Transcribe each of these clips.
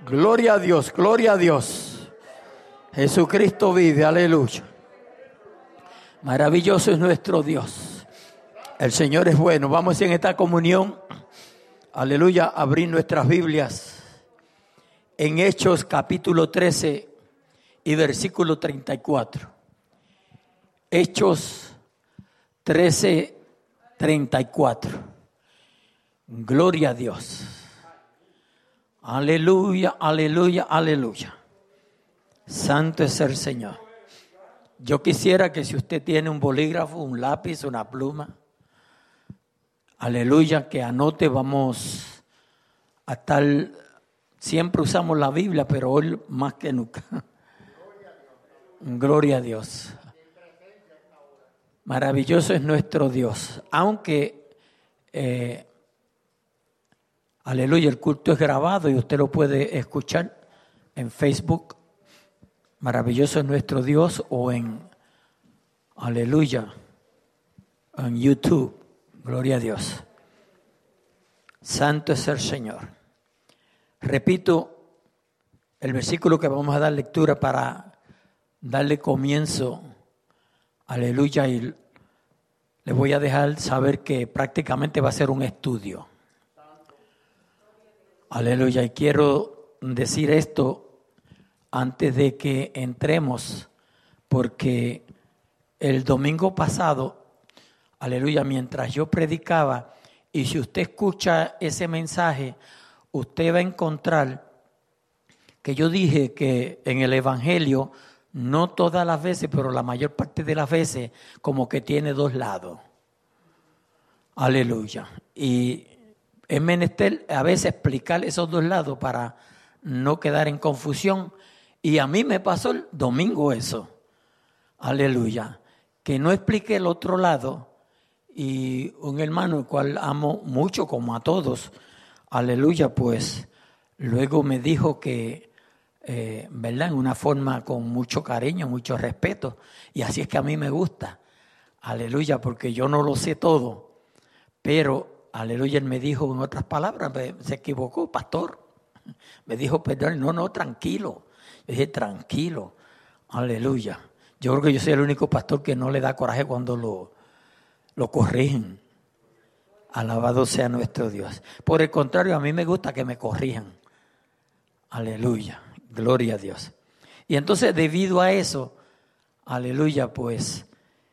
Gloria a Dios, gloria a Dios. Jesucristo vive, aleluya. Maravilloso es nuestro Dios. El Señor es bueno. Vamos en esta comunión, aleluya, a abrir nuestras Biblias en Hechos capítulo 13 y versículo 34. Hechos 13, 34. Gloria a Dios. Aleluya, aleluya, aleluya. Santo es el Señor. Yo quisiera que si usted tiene un bolígrafo, un lápiz, una pluma, aleluya, que anote. Vamos a tal, siempre usamos la Biblia, pero hoy más que nunca. Gloria a Dios. Maravilloso es nuestro Dios. Aunque, aleluya, el culto es grabado y usted lo puede escuchar en Facebook. Maravilloso es nuestro Dios, o en, aleluya, en YouTube. Gloria a Dios. Santo es el Señor. Repito el versículo que vamos a dar lectura para darle comienzo. Aleluya. Y le voy a dejar saber que prácticamente va a ser un estudio. Aleluya. Y quiero decir esto antes de que entremos, porque el domingo pasado, aleluya, mientras yo predicaba, y si usted escucha ese mensaje, usted va a encontrar que yo dije que en el Evangelio, no todas las veces, pero la mayor parte de las veces, como que tiene dos lados. Aleluya. Y es menester a veces explicar esos dos lados para no quedar en confusión. Y a mí me pasó el domingo eso. Aleluya. Que no expliqué el otro lado. Y un hermano, el cual amo mucho, como a todos, aleluya, pues luego me dijo que, ¿verdad? En una forma con mucho cariño, mucho respeto. Y así es que a mí me gusta. Aleluya, porque yo no lo sé todo. Pero, aleluya, él me dijo en otras palabras, se equivocó, pastor. Me dijo, perdón, no, tranquilo. Yo dije, tranquilo, aleluya. Yo creo que yo soy el único pastor que no le da coraje cuando lo corrigen. Alabado sea nuestro Dios. Por el contrario, a mí me gusta que me corrijan. Aleluya, gloria a Dios. Y entonces, debido a eso, aleluya, pues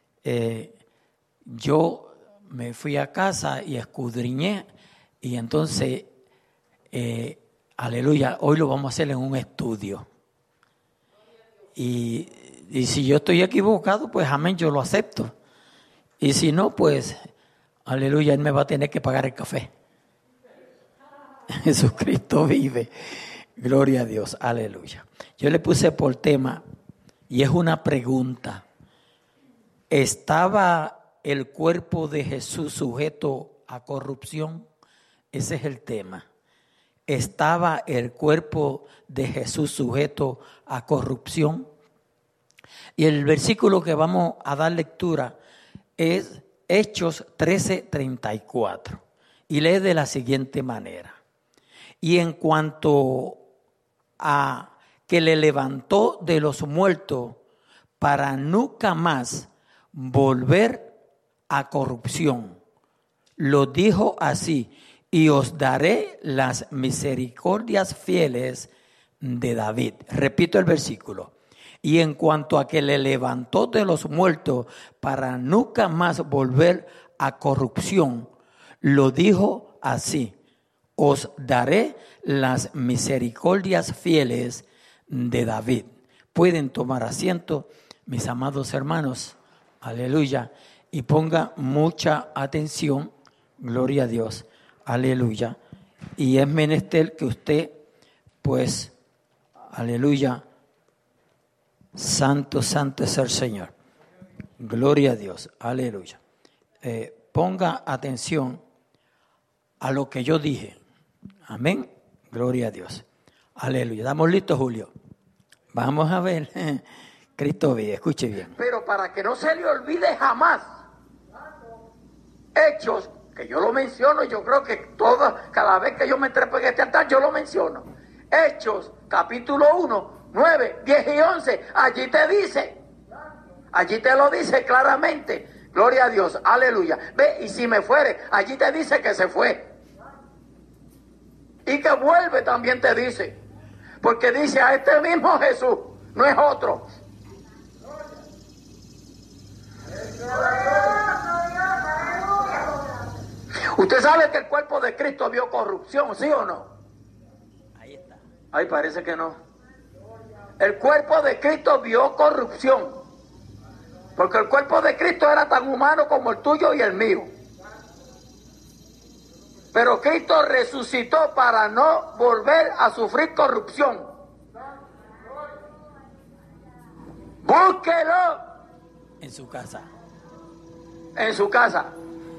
yo me fui a casa y escudriñé. Y entonces, aleluya, hoy lo vamos a hacer en un estudio. Y si yo estoy equivocado, pues amén, yo lo acepto. Y si no, pues, aleluya, él me va a tener que pagar el café. Jesucristo vive. Gloria a Dios, aleluya. Yo le puse por tema, y es una pregunta. ¿Estaba el cuerpo de Jesús sujeto a corrupción? Ese es el tema. ¿Estaba el cuerpo de Jesús sujeto a corrupción? Y el versículo que vamos a dar lectura es Hechos 13:34. Y lee de la siguiente manera. Y en cuanto a que le levantó de los muertos para nunca más volver a corrupción, lo dijo así: y os daré las misericordias fieles de David. Repito el versículo. Y en cuanto a que le levantó de los muertos para nunca más volver a corrupción, lo dijo así: os daré las misericordias fieles de David. Pueden tomar asiento, mis amados hermanos. Aleluya. Y ponga mucha atención. Gloria a Dios. Aleluya. Y es menester que usted, pues, aleluya, santo, santo es el Señor. Gloria a Dios. Aleluya. Ponga atención a lo que yo dije. Amén. Gloria a Dios. Aleluya. ¿Estamos listos, Julio? Vamos a ver. Cristo vive. Escuche bien. Pero para que no se le olvide jamás, Hechos, que yo lo menciono, yo creo que cada vez que yo me trepo en este altar, yo lo menciono. Hechos, capítulo 1, 9, 10 y 11. Allí te dice. Allí te lo dice claramente. Gloria a Dios. Aleluya. Ve, y si me fuere, allí te dice que se fue. Y que vuelve también te dice. Porque dice a este mismo Jesús, no es otro. Usted sabe que el cuerpo de Cristo vio corrupción, ¿sí o no? Ahí está. Ahí parece que no. El cuerpo de Cristo vio corrupción. Porque el cuerpo de Cristo era tan humano como el tuyo y el mío. Pero Cristo resucitó para no volver a sufrir corrupción. Búsquelo en su casa. En su casa.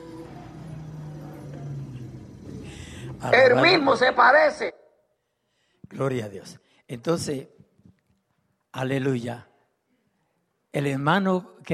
Él mismo se parece. Gloria a Dios. Entonces, aleluya. El hermano que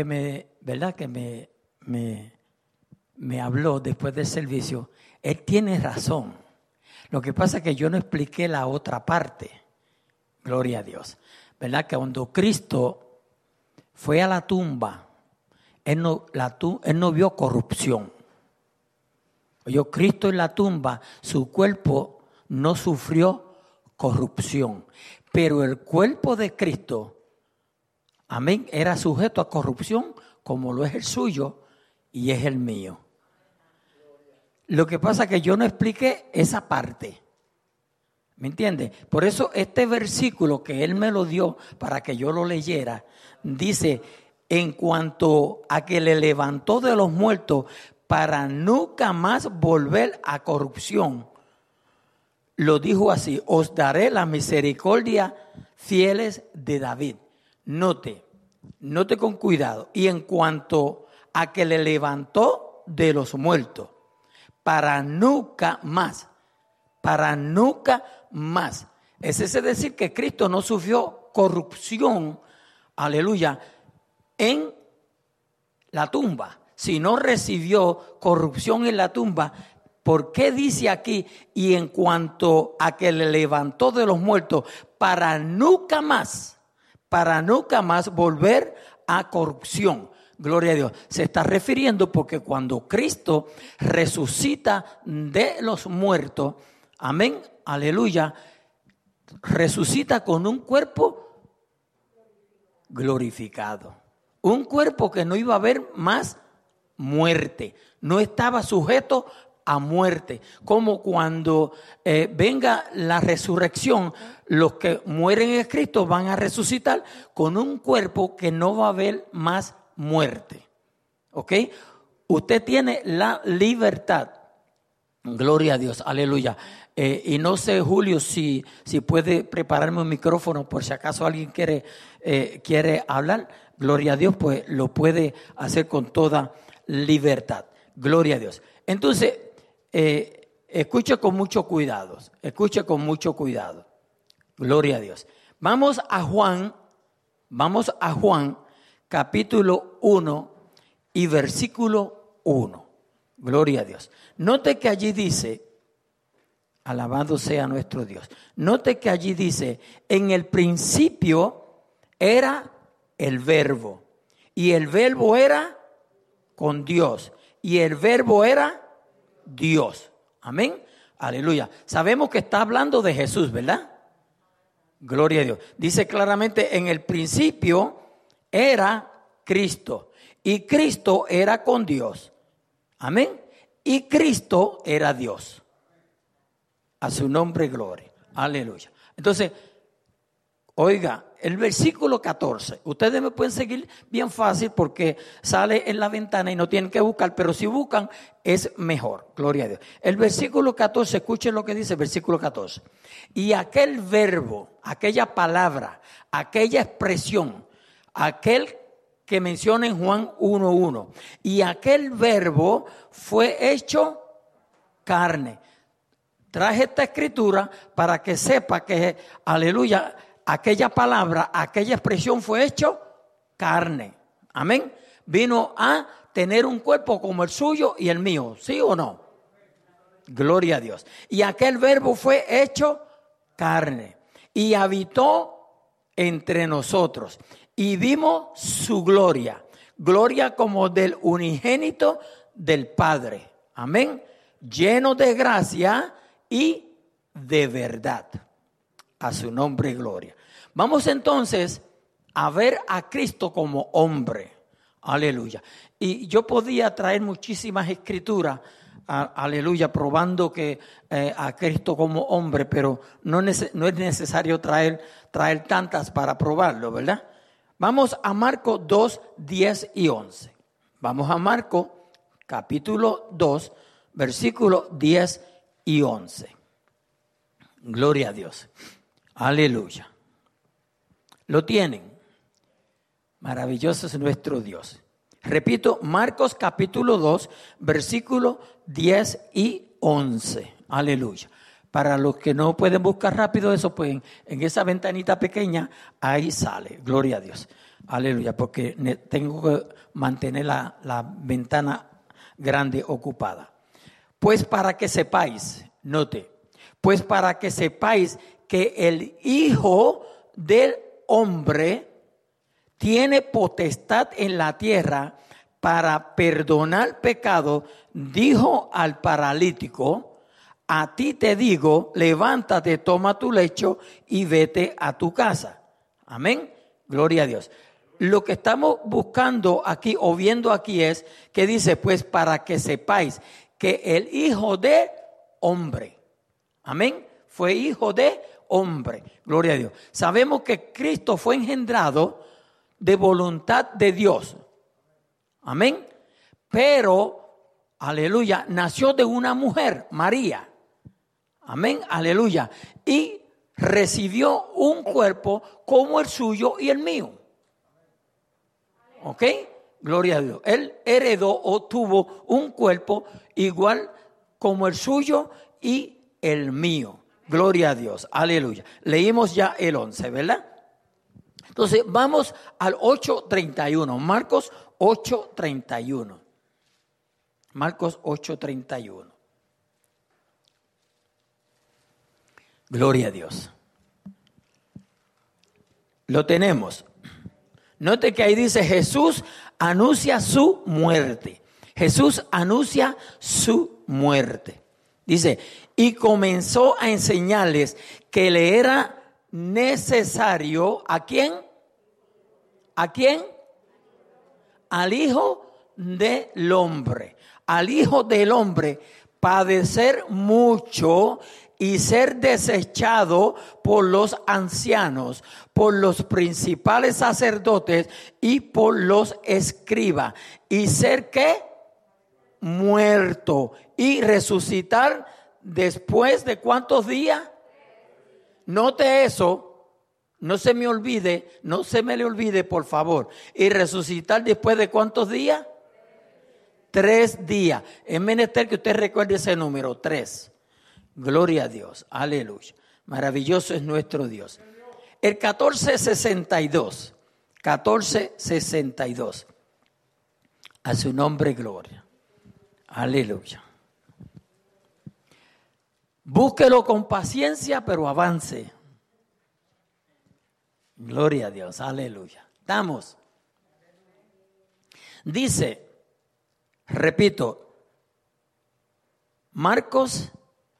me habló después del servicio, él tiene razón. Lo que pasa es que yo no expliqué la otra parte. Gloria a Dios. ¿Verdad? Que cuando Cristo fue a la tumba, él no vio corrupción. Oyó, Cristo en la tumba, su cuerpo no sufrió corrupción. Pero el cuerpo de Cristo, amén, era sujeto a corrupción como lo es el suyo y es el mío. Lo que pasa es que yo no expliqué esa parte. ¿Me entiende? Por eso este versículo que él me lo dio para que yo lo leyera, dice, en cuanto a que le levantó de los muertos para nunca más volver a corrupción, lo dijo así, os daré la misericordia fieles de David. Note con cuidado. Y en cuanto a que le levantó de los muertos, para nunca más. Es decir que Cristo no sufrió corrupción, aleluya, en la tumba, sino recibió corrupción en la tumba. ¿Por qué dice aquí? Y en cuanto a que le levantó de los muertos, para nunca más volver a corrupción. Gloria a Dios. Se está refiriendo porque cuando Cristo resucita de los muertos, amén, aleluya, resucita con un cuerpo glorificado. Un cuerpo que no iba a haber más muerte, no estaba sujeto a muerte. Como cuando venga la resurrección, los que mueren en Cristo van a resucitar con un cuerpo que no va a haber más muerte. ¿Ok? Usted tiene la libertad. Gloria a Dios, aleluya. Y no sé, Julio, si puede prepararme un micrófono por si acaso alguien quiere hablar. Gloria a Dios, pues lo puede hacer con toda libertad. Gloria a Dios. Entonces, escuche con mucho cuidado. Gloria a Dios. Vamos a Juan capítulo 1 y versículo 1. Gloria a Dios. Note que allí dice, alabado sea nuestro Dios. Note que allí dice, en el principio era el verbo. Y el verbo era con Dios. Y el verbo era Dios. Amén. Aleluya. Sabemos que está hablando de Jesús, ¿verdad? Gloria a Dios. Dice claramente, en el principio era Cristo. Y Cristo era con Dios. Amén. Y Cristo era Dios. A su nombre gloria. Aleluya. Entonces, oiga, el versículo 14. Ustedes me pueden seguir bien fácil porque sale en la ventana y no tienen que buscar, pero si buscan es mejor. Gloria a Dios. El versículo 14, escuchen lo que dice el versículo 14. Y aquel verbo, aquella palabra, aquella expresión, aquel que menciona en Juan 1:1. Y aquel verbo fue hecho carne. Traje esta escritura para que sepa que, aleluya, aquella palabra, aquella expresión fue hecho carne. Amén. Vino a tener un cuerpo como el suyo y el mío. ¿Sí o no? Gloria a Dios. Y aquel verbo fue hecho carne y habitó entre nosotros y vimos su gloria, gloria como del unigénito del Padre. Amén. Lleno de gracia y de verdad. A su nombre gloria. Vamos entonces a ver a Cristo como hombre. Aleluya. Y yo podía traer muchísimas escrituras, aleluya, probando que a Cristo como hombre, pero no es necesario traer tantas para probarlo, ¿verdad? Vamos a Marcos 2, 10 y 11. Vamos a Marcos capítulo 2, versículos 10 y 11. Gloria a Dios. Aleluya. ¿Lo tienen? Maravilloso es nuestro Dios. Repito, Marcos capítulo 2, versículos 10 y 11. Aleluya. Para los que no pueden buscar rápido eso, pues en esa ventanita pequeña, ahí sale. Gloria a Dios. Aleluya, porque tengo que mantener la ventana grande ocupada. Pues para que sepáis, note, pues para que sepáis que el Hijo del Hombre tiene potestad en la tierra para perdonar pecado, dijo al paralítico, a ti te digo, levántate, toma tu lecho y vete a tu casa. Amén. Gloria a Dios. Lo que estamos buscando aquí o viendo aquí es que dice, pues para que sepáis que el Hijo de Hombre, amén, fue hijo de hombre. Gloria a Dios. Sabemos que Cristo fue engendrado de voluntad de Dios. Amén. Pero, aleluya, nació de una mujer, María. Amén, aleluya. Y recibió un cuerpo como el suyo y el mío. ¿Ok? Gloria a Dios. Él heredó o tuvo un cuerpo igual como el suyo y el mío. Gloria a Dios. Aleluya. Leímos ya el 11, ¿verdad? Entonces vamos al 8:31. Marcos 8:31. Marcos 8:31. Gloria a Dios. Lo tenemos. Note que ahí dice Jesús anuncia su muerte. Jesús anuncia su muerte. Dice, y comenzó a enseñarles que le era necesario, ¿a quién? ¿A quién? Al Hijo del Hombre. Al Hijo del Hombre padecer mucho y ser desechado por los ancianos, por los principales sacerdotes y por los escribas. Y ser ¿qué? Muerto y resucitar después de ¿cuántos días? Note eso, no se me olvide, no se me le olvide por favor. Y resucitar después de ¿cuántos días? 3 días. Es menester que usted recuerde ese número, 3. Gloria a Dios, aleluya. Maravilloso es nuestro Dios. El 1462, a su nombre gloria. Aleluya. Búsquelo con paciencia, pero avance. Gloria a Dios, aleluya. Estamos. Dice, repito, Marcos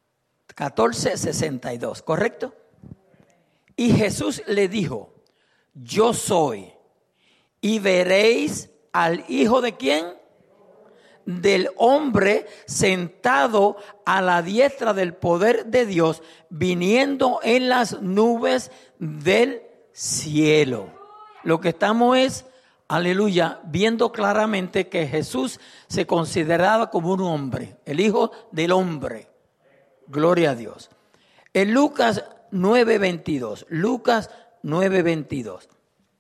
14:62, ¿correcto? Y Jesús le dijo, yo soy, y veréis al Hijo de ¿quién? Del hombre sentado a la diestra del poder de Dios, viniendo en las nubes del cielo. Lo que estamos es, aleluya, viendo claramente que Jesús se consideraba como un hombre, el Hijo del Hombre. Gloria a Dios. En Lucas 9:22. Lucas 9:22.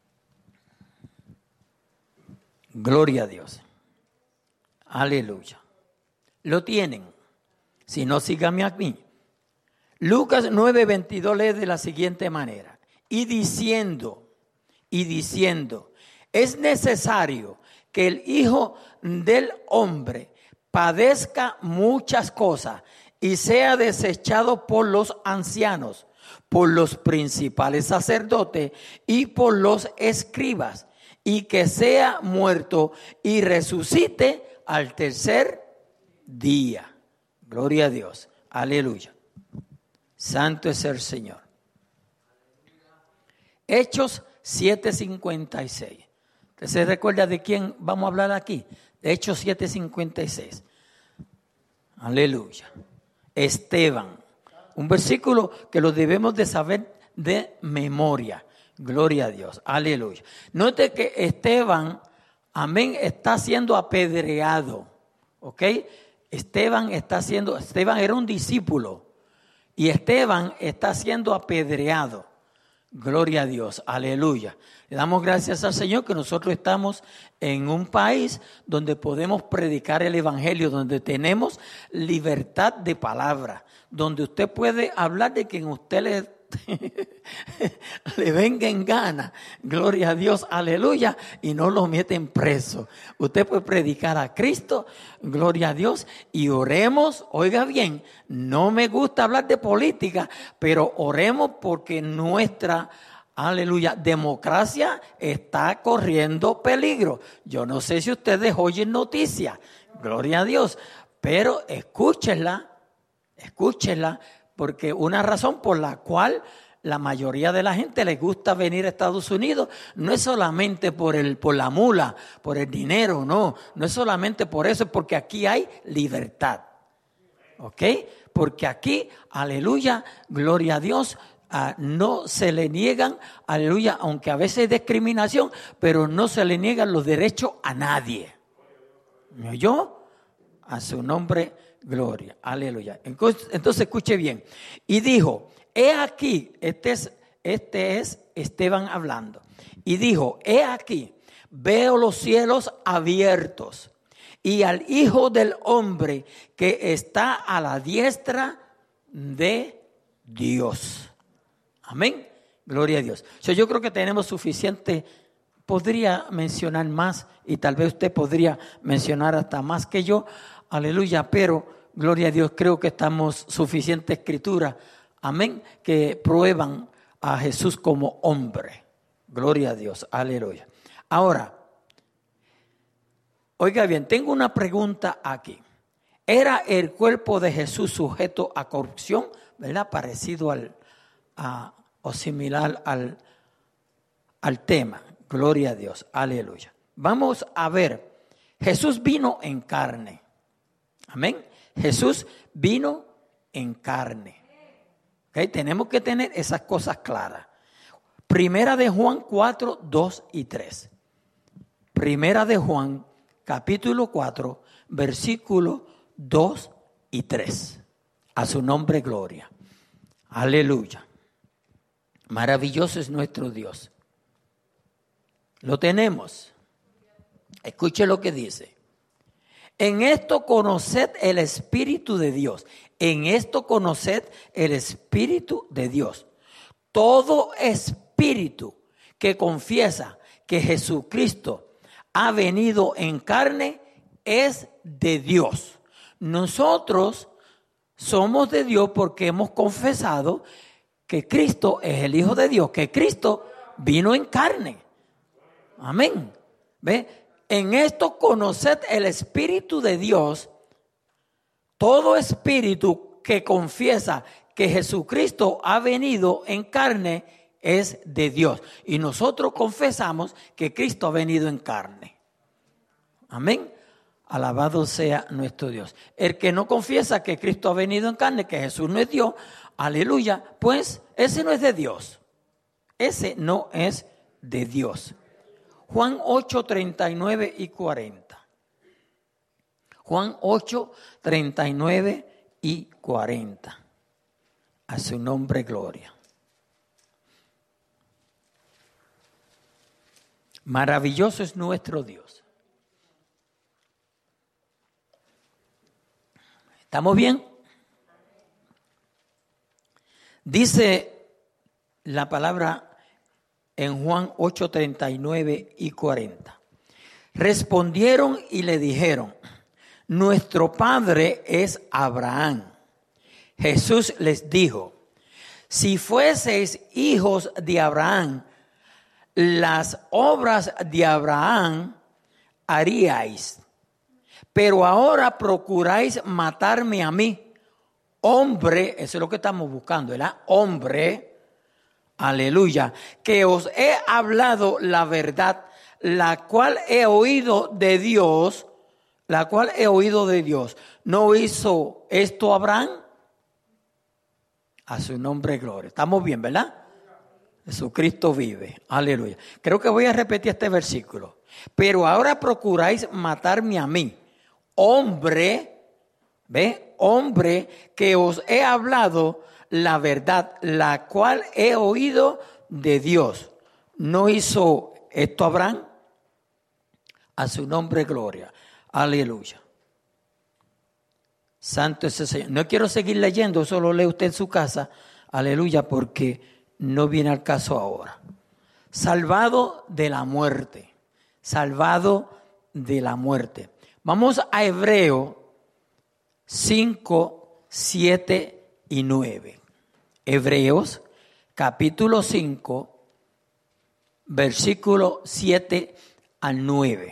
Gloria a Dios. Aleluya. ¿Lo tienen? Si no, síganme a mí. Lucas 9:22 lee de la siguiente manera. Y diciendo, es necesario que el Hijo del Hombre padezca muchas cosas y sea desechado por los ancianos, por los principales sacerdotes y por los escribas, y que sea muerto y resucite al tercer día. Gloria a Dios. Aleluya. Santo es el Señor. Hechos 7:56. ¿Usted se recuerda de quién vamos a hablar aquí? Hechos 7:56. Aleluya. Esteban. Un versículo que lo debemos de saber de memoria. Gloria a Dios. Aleluya. Note que Esteban, amén, está siendo apedreado. ¿Ok? Esteban era un discípulo. Y Esteban está siendo apedreado. Gloria a Dios, aleluya. Le damos gracias al Señor que nosotros estamos en un país donde podemos predicar el evangelio, donde tenemos libertad de palabra, donde usted puede hablar de quien usted le venga en gana, gloria a Dios, aleluya, y no lo meten preso. Usted puede predicar a Cristo, gloria a Dios, y oremos, oiga bien, no me gusta hablar de política, pero oremos porque nuestra, aleluya, democracia está corriendo peligro. Yo no sé si ustedes oyen noticias, gloria a Dios, pero escúchenla, porque una razón por la cual la mayoría de la gente les gusta venir a Estados Unidos no es solamente por la mula, por el dinero, no es solamente por eso, es porque aquí hay libertad. ¿Ok? Porque aquí, aleluya, gloria a Dios, no se le niegan, aleluya, aunque a veces hay discriminación, pero no se le niegan los derechos a nadie. ¿Me oyó? A su nombre, gloria, aleluya. Entonces escuche bien. Y dijo, he aquí, este es Esteban hablando. Y dijo, he aquí, veo los cielos abiertos y al Hijo del Hombre que está a la diestra de Dios. Amén. Gloria a Dios. Yo creo que tenemos suficiente. Podría mencionar más y tal vez usted podría mencionar hasta más que yo. Aleluya, pero gloria a Dios, creo que estamos suficiente escritura, amén, que prueban a Jesús como hombre. Gloria a Dios, aleluya. Ahora, oiga bien, tengo una pregunta aquí. ¿Era el cuerpo de Jesús sujeto a corrupción? ¿Verdad? Parecido o similar al tema. Gloria a Dios, aleluya. Vamos a ver, Jesús vino en carne. Amén. Jesús vino en carne. ¿Okay? Tenemos que tener esas cosas claras. Primera de Juan 4, 2 y 3. Primera de Juan, capítulo 4, versículos 2 y 3. A su nombre, gloria. Aleluya. Maravilloso es nuestro Dios. Lo tenemos. Escuche lo que dice. En esto conoced el Espíritu de Dios. En esto conoced el Espíritu de Dios. Todo espíritu que confiesa que Jesucristo ha venido en carne es de Dios. Nosotros somos de Dios porque hemos confesado que Cristo es el Hijo de Dios, que Cristo vino en carne. Amén. ¿Ve? En esto conoced el Espíritu de Dios. Todo espíritu que confiesa que Jesucristo ha venido en carne es de Dios. Y nosotros confesamos que Cristo ha venido en carne. Amén. Alabado sea nuestro Dios. El que no confiesa que Cristo ha venido en carne, que Jesús no es Dios, aleluya, pues ese no es de Dios. Ese no es de Dios. Juan 8, 39 y 40. Juan 8, 39 y 40. A su nombre, gloria. Maravilloso es nuestro Dios. ¿Estamos bien? Dice la palabra en Juan 8, 39 y 40. Respondieron y le dijeron, nuestro padre es Abraham. Jesús les dijo, si fueseis hijos de Abraham, las obras de Abraham haríais. Pero ahora procuráis matarme a mí, hombre, eso es lo que estamos buscando, ¿verdad? Hombre, aleluya, que os he hablado la verdad, la cual he oído de Dios, ¿No hizo esto Abraham? A su nombre gloria. Estamos bien, ¿verdad? Jesucristo vive. Aleluya. Creo que voy a repetir este versículo. Pero ahora procuráis matarme a mí, hombre, ¿ve? Hombre, que os he hablado la verdad, la cual he oído de Dios. ¿No hizo esto Abraham? A su nombre gloria. Aleluya. Santo es el Señor. No quiero seguir leyendo, eso lo lee usted en su casa. Aleluya, porque no viene al caso ahora. Salvado de la muerte. Salvado de la muerte. Vamos a Hebreos 5, 7 y 9. Hebreos capítulo 5, versículo 7 al 9.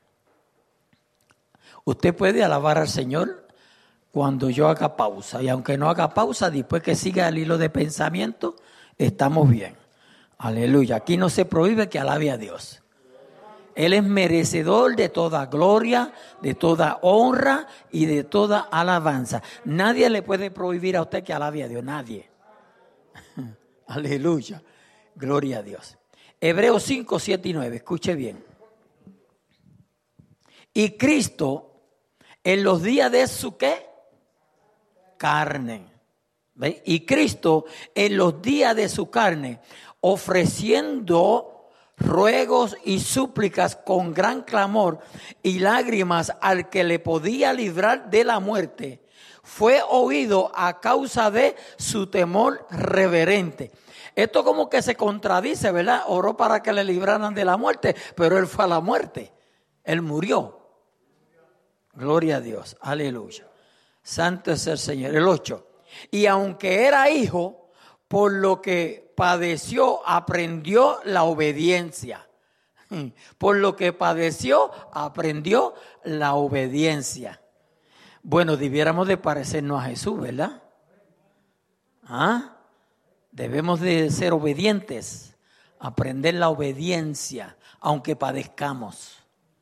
Usted puede alabar al Señor cuando yo haga pausa. Y aunque no haga pausa, después que siga el hilo de pensamiento, estamos bien. Aleluya. Aquí no se prohíbe que alabe a Dios. Él es merecedor de toda gloria, de toda honra y de toda alabanza. Nadie le puede prohibir a usted que alabe a Dios. Nadie. Aleluya. Gloria a Dios. Hebreos 5, 7 y 9. Escuche bien. Y Cristo, en los días de su ¿qué? Carne. ¿Ve? Y Cristo, en los días de su carne, ofreciendo ruegos y súplicas con gran clamor y lágrimas al que le podía librar de la muerte, fue oído a causa de su temor reverente. Esto como que se contradice, ¿verdad? Oró para que le libraran de la muerte, pero él fue a la muerte. Él murió. Gloria a Dios. Aleluya. Santo es el Señor. El 8. Y aunque era hijo, por lo que padeció, aprendió la obediencia. Por lo que padeció, aprendió la obediencia. Bueno, debiéramos de parecernos a Jesús, ¿verdad? Debemos de ser obedientes, aprender la obediencia, aunque padezcamos.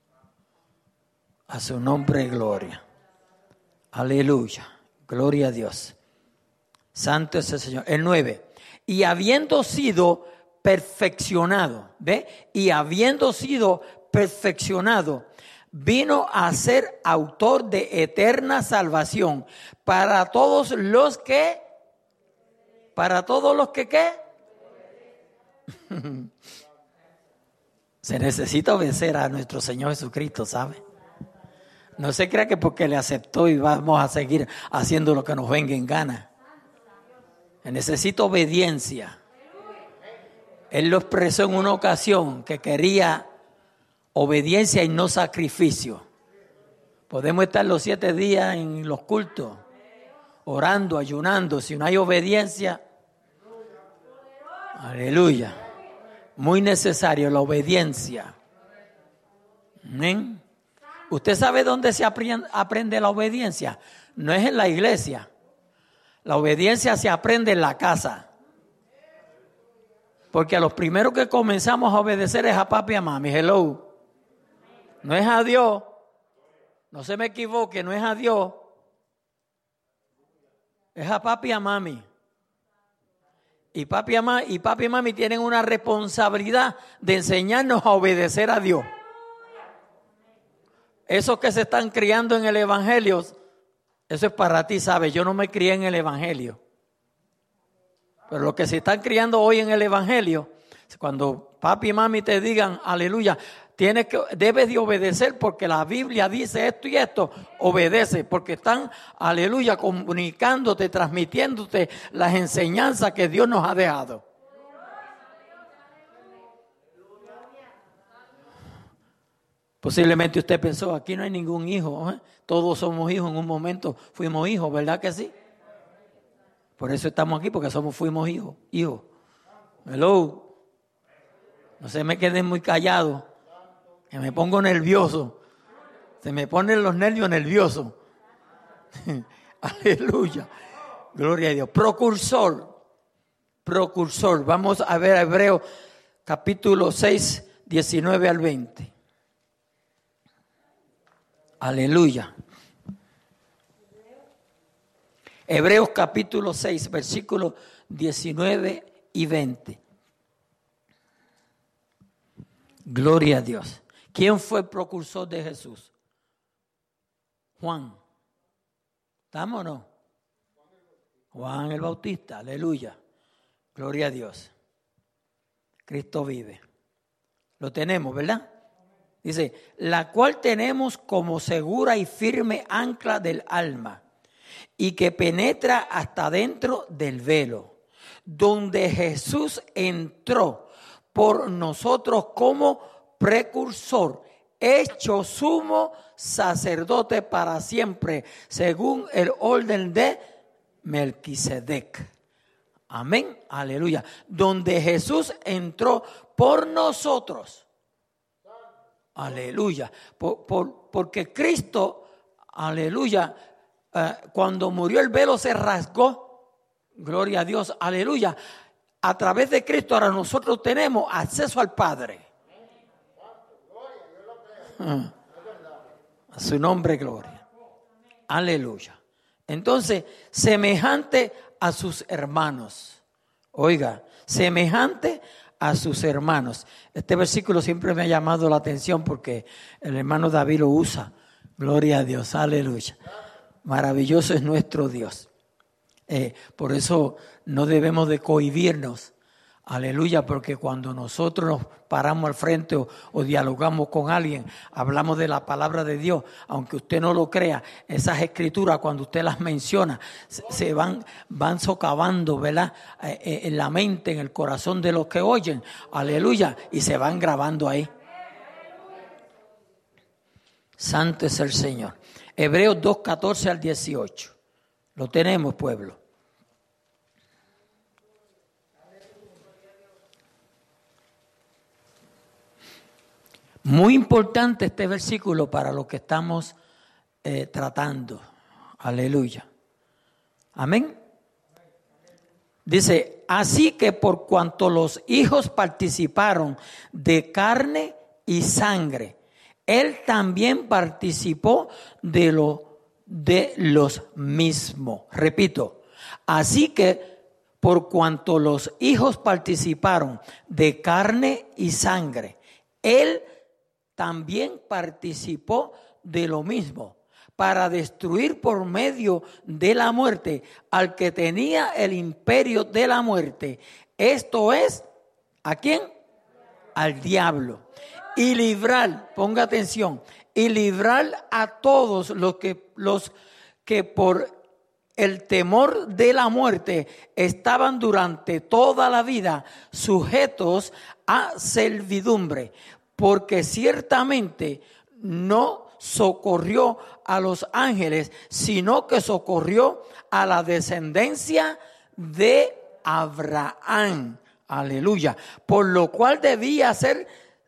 A su nombre, gloria. Aleluya. Gloria a Dios. Santo es el Señor. El 9. Y habiendo sido perfeccionado, ¿ve? Y habiendo sido perfeccionado, vino a ser autor de eterna salvación para todos los que, ¿qué? Se necesita obedecer a nuestro Señor Jesucristo, ¿sabe? No se crea que porque le aceptó y vamos a seguir haciendo lo que nos venga en gana. Necesita obediencia. Él lo expresó en una ocasión que quería obediencia y no sacrificio. Podemos estar los 7 días en los cultos, orando, ayunando. Si no hay obediencia, aleluya. Muy necesario la obediencia. ¿Amén? ¿Usted sabe dónde se aprende la obediencia? No es en la iglesia. La obediencia se aprende en la casa. Porque a los primeros que comenzamos a obedecer es a papi y a mami. Hello. No es a Dios. No se me equivoque, no es a Dios. Es a papi y a mami. Y papi y mami tienen una responsabilidad de enseñarnos a obedecer a Dios. Esos que se están criando en el evangelio, eso es para ti, ¿sabes? Yo no me crié en el evangelio. Pero los que se están criando hoy en el evangelio, cuando papi y mami te digan, aleluya, debes de obedecer porque la Biblia dice esto y esto, obedece, porque están, aleluya, comunicándote, transmitiéndote las enseñanzas que Dios nos ha dejado. Posiblemente usted pensó, aquí no hay ningún hijo, ¿eh? Todos somos hijos en un momento, fuimos hijos, ¿verdad que sí? Por eso estamos aquí, porque fuimos hijos. Hello. No se me queden muy callados, que me pongo nervioso. Se me ponen los nervios nerviosos. Aleluya. Gloria a Dios. Precursor. Vamos a ver a Hebreos capítulo 6, 19 al 20. Aleluya. Hebreos capítulo 6, versículos 19 y 20. Gloria a Dios. ¿Quién fue el precursor de Jesús? Juan. ¿Estamos o no? Juan el Bautista. Aleluya. Gloria a Dios. Cristo vive. Lo tenemos, ¿verdad? Dice, la cual tenemos como segura y firme ancla del alma y que penetra hasta dentro del velo, donde Jesús entró por nosotros como precursor, hecho sumo sacerdote para siempre, según el orden de Melquisedec. Amén, aleluya. Donde Jesús entró por nosotros. Aleluya. Porque Cristo, aleluya, cuando murió el velo se rasgó. Gloria a Dios, aleluya. A través de Cristo ahora nosotros tenemos acceso al Padre. A su nombre, gloria. Aleluya. Entonces, semejante a sus hermanos. Oiga, semejante a sus hermanos. Este versículo siempre me ha llamado la atención porque el hermano David lo usa. Gloria a Dios, aleluya. Maravilloso es nuestro Dios. Por eso no debemos de cohibirnos. Aleluya, porque cuando nosotros nos paramos al frente o dialogamos con alguien, hablamos de la palabra de Dios, aunque usted no lo crea, esas escrituras cuando usted las menciona, se van socavando, ¿verdad? En la mente, en el corazón de los que oyen, aleluya, y se van grabando ahí. Santo es el Señor. Hebreos 2, 14 al 18. Lo tenemos, pueblo. Muy importante este versículo para lo que estamos tratando. Aleluya. Amén. Dice, así que por cuanto los hijos participaron de carne y sangre, él también participó de los mismos. Repito, así que por cuanto los hijos participaron de carne y sangre, él también participó de lo mismo, para destruir por medio de la muerte al que tenía el imperio de la muerte. Esto es, ¿a quién? Al diablo. Y librar, ponga atención, y librar a todos los que por el temor de la muerte estaban durante toda la vida sujetos a servidumbre. Porque ciertamente no socorrió a los ángeles, sino que socorrió a la descendencia de Abraham. Aleluya. Por lo cual debía ser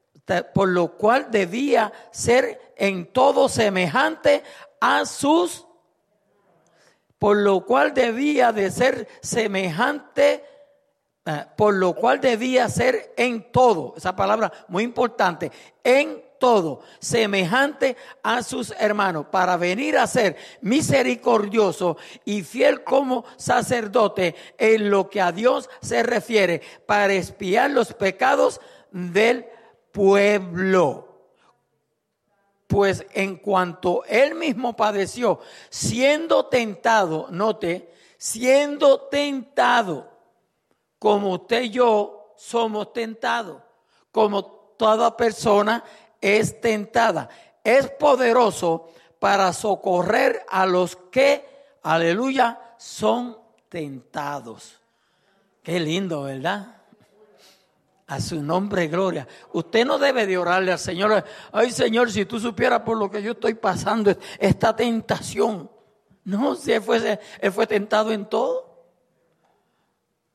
en todo semejante a sus. Por lo cual debía de ser semejante. Por lo cual debía ser en todo, esa palabra muy importante, en todo, semejante a sus hermanos, para venir a ser misericordioso y fiel como sacerdote en lo que a Dios se refiere, para expiar los pecados del pueblo. Pues en cuanto él mismo padeció, siendo tentado, note, siendo tentado, como usted y yo somos tentados, como toda persona es tentada, es poderoso para socorrer a los que, aleluya, son tentados. Qué lindo, ¿verdad? A su nombre, gloria. Usted no debe de orarle al Señor. Ay, Señor, si tú supieras por lo que yo estoy pasando, esta tentación. No, si él fue tentado en todo.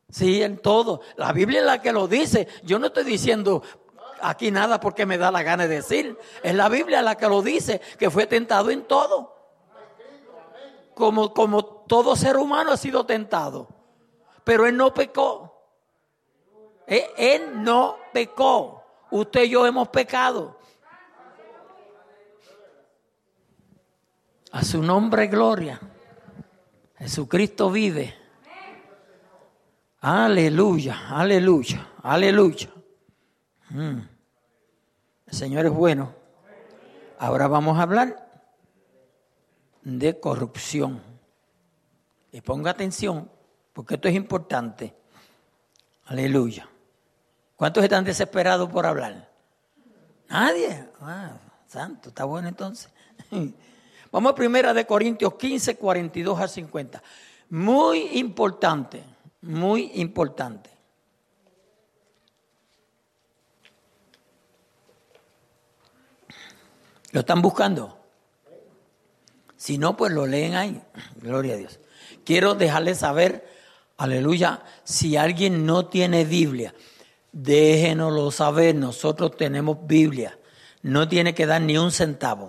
Sí, en todo. La Biblia es la que lo dice. Yo no estoy diciendo aquí nada porque me da la gana de decir. Es la Biblia la que lo dice, que fue tentado en todo. Como todo ser humano ha sido tentado. Pero Él no pecó. Él no pecó. Usted y yo hemos pecado. A su nombre gloria. Jesucristo vive. Aleluya, aleluya, aleluya. El Señor es bueno. Ahora vamos a hablar de corrupción. Y ponga atención, porque esto es importante. Aleluya. ¿Cuántos están desesperados por hablar? Nadie. Santo, está bueno entonces. Vamos a 1 Corintios 15, 42 a 50. Muy importante, muy importante. ¿Lo están buscando? Si no, pues lo leen ahí. Gloria a Dios. Quiero dejarles saber, aleluya, si alguien no tiene Biblia, déjenoslo saber. Nosotros tenemos Biblia. No tiene que dar ni un centavo.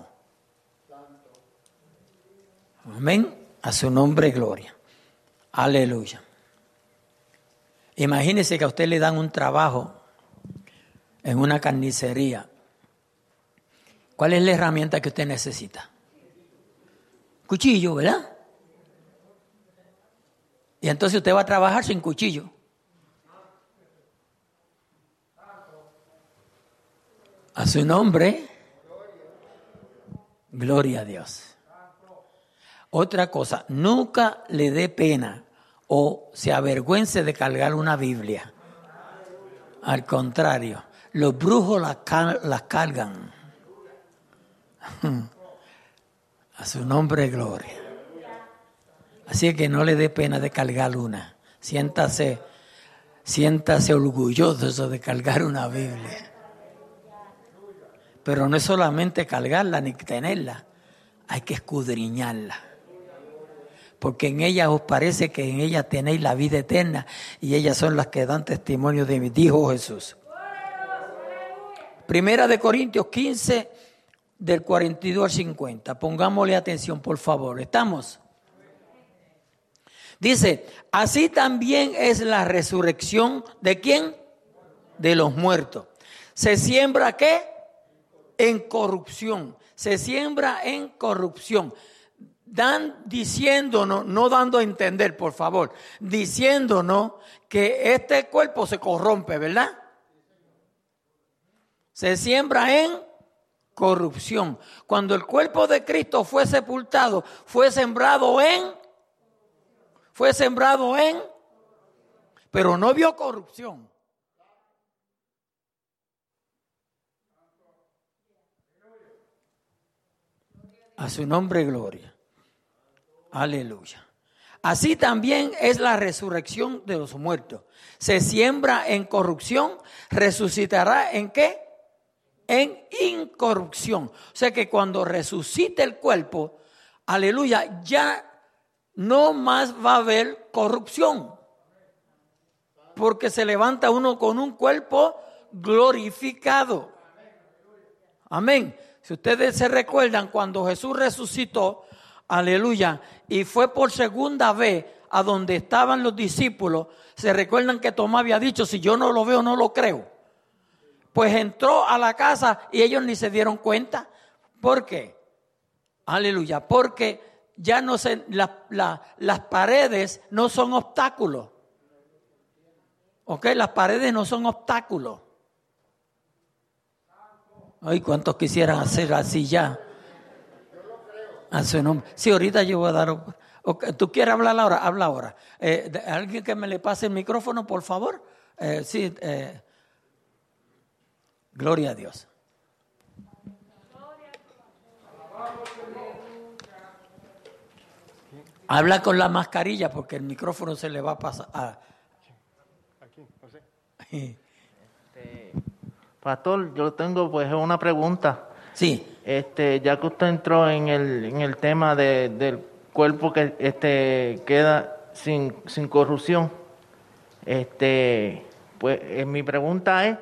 Amén. A su nombre, gloria. Aleluya. Imagínese que a usted le dan un trabajo en una carnicería. ¿Cuál es la herramienta que usted necesita? Cuchillo, ¿verdad? Y entonces usted va a trabajar sin cuchillo. A su nombre, gloria a Dios. Otra cosa, nunca le dé pena o se avergüence de cargar una Biblia. Al contrario, los brujos las cargan. A su nombre, gloria. Así que no le dé pena de cargar una. Siéntase orgulloso de cargar una Biblia. Pero no es solamente cargarla ni tenerla, hay que escudriñarla. Porque en ella os parece que en ella tenéis la vida eterna y ellas son las que dan testimonio de mí, dijo Jesús. 1 Corintios 15, del 42 al 50. Pongámosle atención, por favor. ¿Estamos? Dice, así también es la resurrección ¿de quién? De los muertos. ¿Se siembra qué? En corrupción. Se siembra en corrupción. Diciéndonos, no dando a entender, por favor, diciéndonos que este cuerpo se corrompe, ¿verdad? Se siembra en corrupción. Cuando el cuerpo de Cristo fue sepultado, fue sembrado en, pero no vio corrupción. A su nombre, gloria. Aleluya. Así también es la resurrección de los muertos. Se siembra en corrupción, resucitará ¿en qué? En incorrupción. O sea que cuando resucite el cuerpo, aleluya, ya no más va a haber corrupción. Porque se levanta uno con un cuerpo glorificado. Amén. Si ustedes se recuerdan cuando Jesús resucitó, aleluya, y fue por segunda vez a donde estaban los discípulos, se recuerdan que Tomás había dicho, si yo no lo veo, no lo creo. Pues entró a la casa y ellos ni se dieron cuenta. ¿Por qué? Aleluya, porque ya no se, las paredes no son obstáculos. ¿Ok? Las paredes no son obstáculos. Ay, ¿cuántos quisieran hacer así ya? A su nombre. Sí, ahorita yo voy a dar. Okay, ¿tú quieres hablar ahora? Habla ahora. ¿Alguien que me le pase el micrófono, por favor? Sí. Gloria a Dios. Habla con la mascarilla porque el micrófono se le va a pasar. Aquí, José. Pastor, yo tengo pues una pregunta. Sí. Ya que usted entró en el tema del cuerpo que queda sin corrupción, Pues mi pregunta es,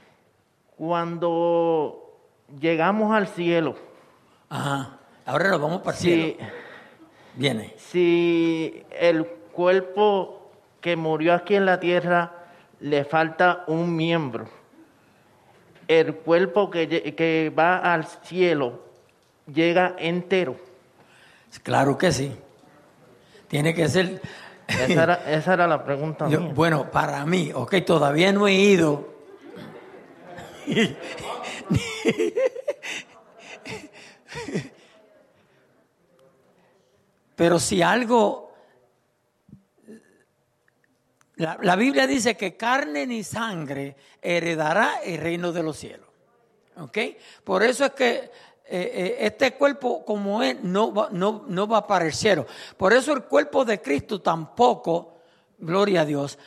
cuando llegamos al cielo, Ajá. Ahora nos vamos para el cielo. Viene. Si el cuerpo que murió aquí en la tierra le falta un miembro, el cuerpo que va al cielo llega entero. Claro que sí. Tiene que ser. Esa era la pregunta mía. Bueno, para mí, todavía no he ido. Pero si algo, la Biblia dice que carne ni sangre heredará el reino de los cielos. ¿Ok? Por eso es que este cuerpo como es no va para el cielo. Por eso el cuerpo de Cristo tampoco, gloria a Dios,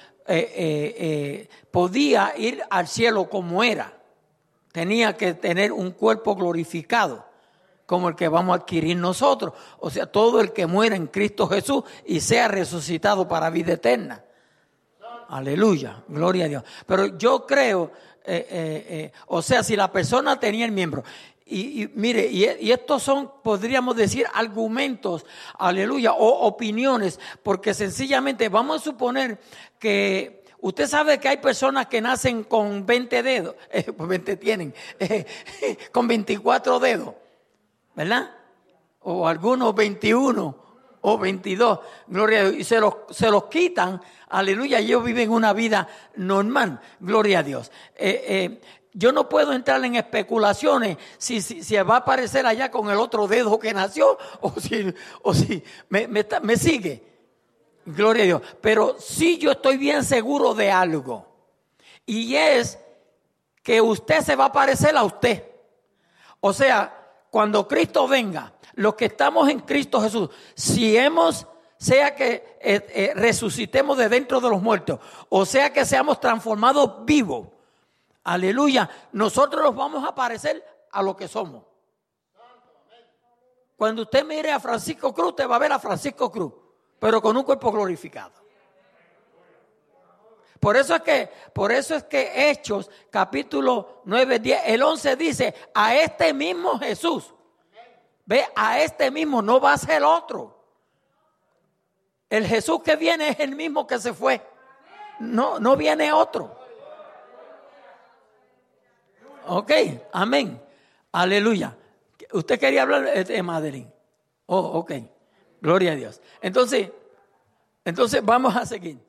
podía ir al cielo como era. Tenía que tener un cuerpo glorificado, como el que vamos a adquirir nosotros. O sea, todo el que muera en Cristo Jesús y sea resucitado para vida eterna. Aleluya, gloria a Dios. Pero yo creo, o sea, si la persona tenía el miembro, y mire, y estos son, podríamos decir, argumentos, aleluya, o opiniones, porque sencillamente vamos a suponer que usted sabe que hay personas que nacen con 20 dedos, pues 20 tienen, con 24 dedos, ¿verdad? O algunos 21 o 22, gloria a Dios, y se los quitan, aleluya, ellos viven una vida normal, gloria a Dios. Yo no puedo entrar en especulaciones si va a aparecer allá con el otro dedo que nació o si me sigue. Gloria a Dios. Pero sí yo estoy bien seguro de algo. Y es que usted se va a parecer a usted. O sea, cuando Cristo venga, los que estamos en Cristo Jesús, sea que resucitemos de dentro de los muertos, o sea que seamos transformados vivos, aleluya, nosotros nos vamos a parecer a lo que somos. Cuando usted mire a Francisco Cruz, usted va a ver a Francisco Cruz, pero con un cuerpo glorificado. Por eso es que Hechos, capítulo 9, 10, el 11 dice, a este mismo Jesús, ve, a este mismo, no va a ser otro. El Jesús que viene es el mismo que se fue. No viene otro. Ok, amén. Aleluya. Usted quería hablar de Madeline. Oh, ok. Gloria a Dios. Entonces vamos a seguir.